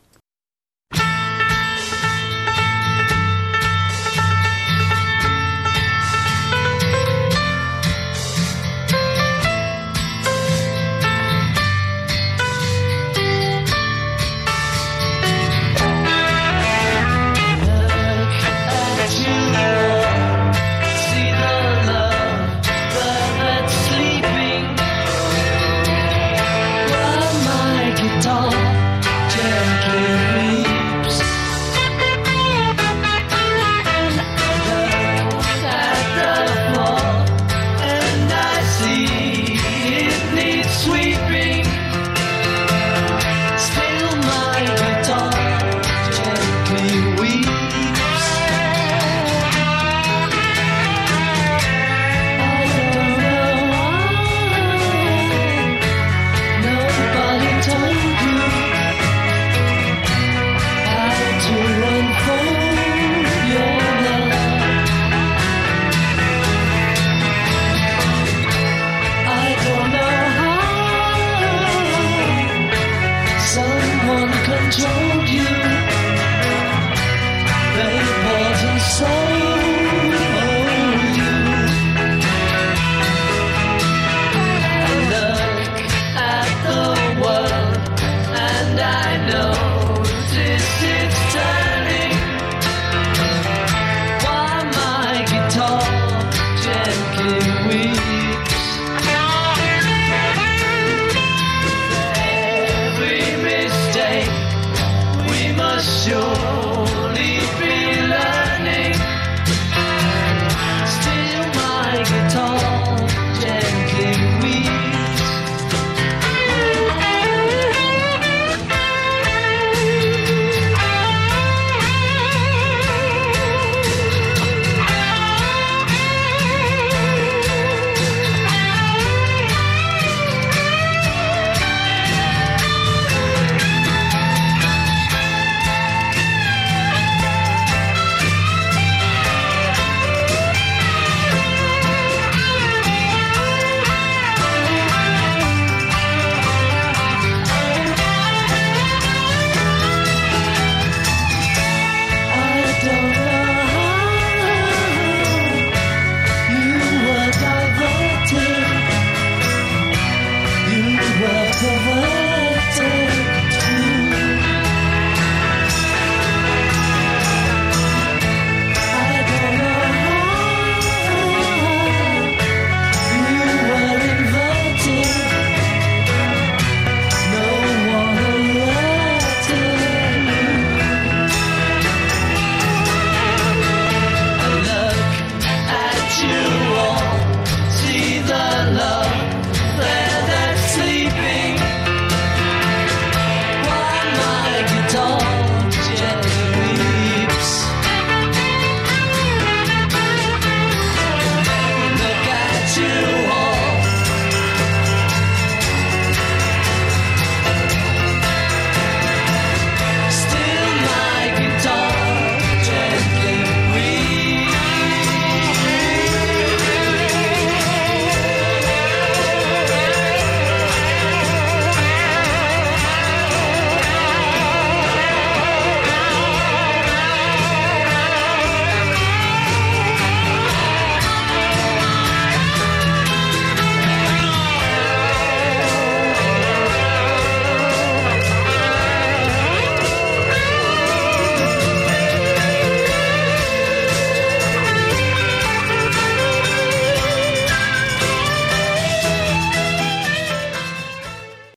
Told you they wasn't so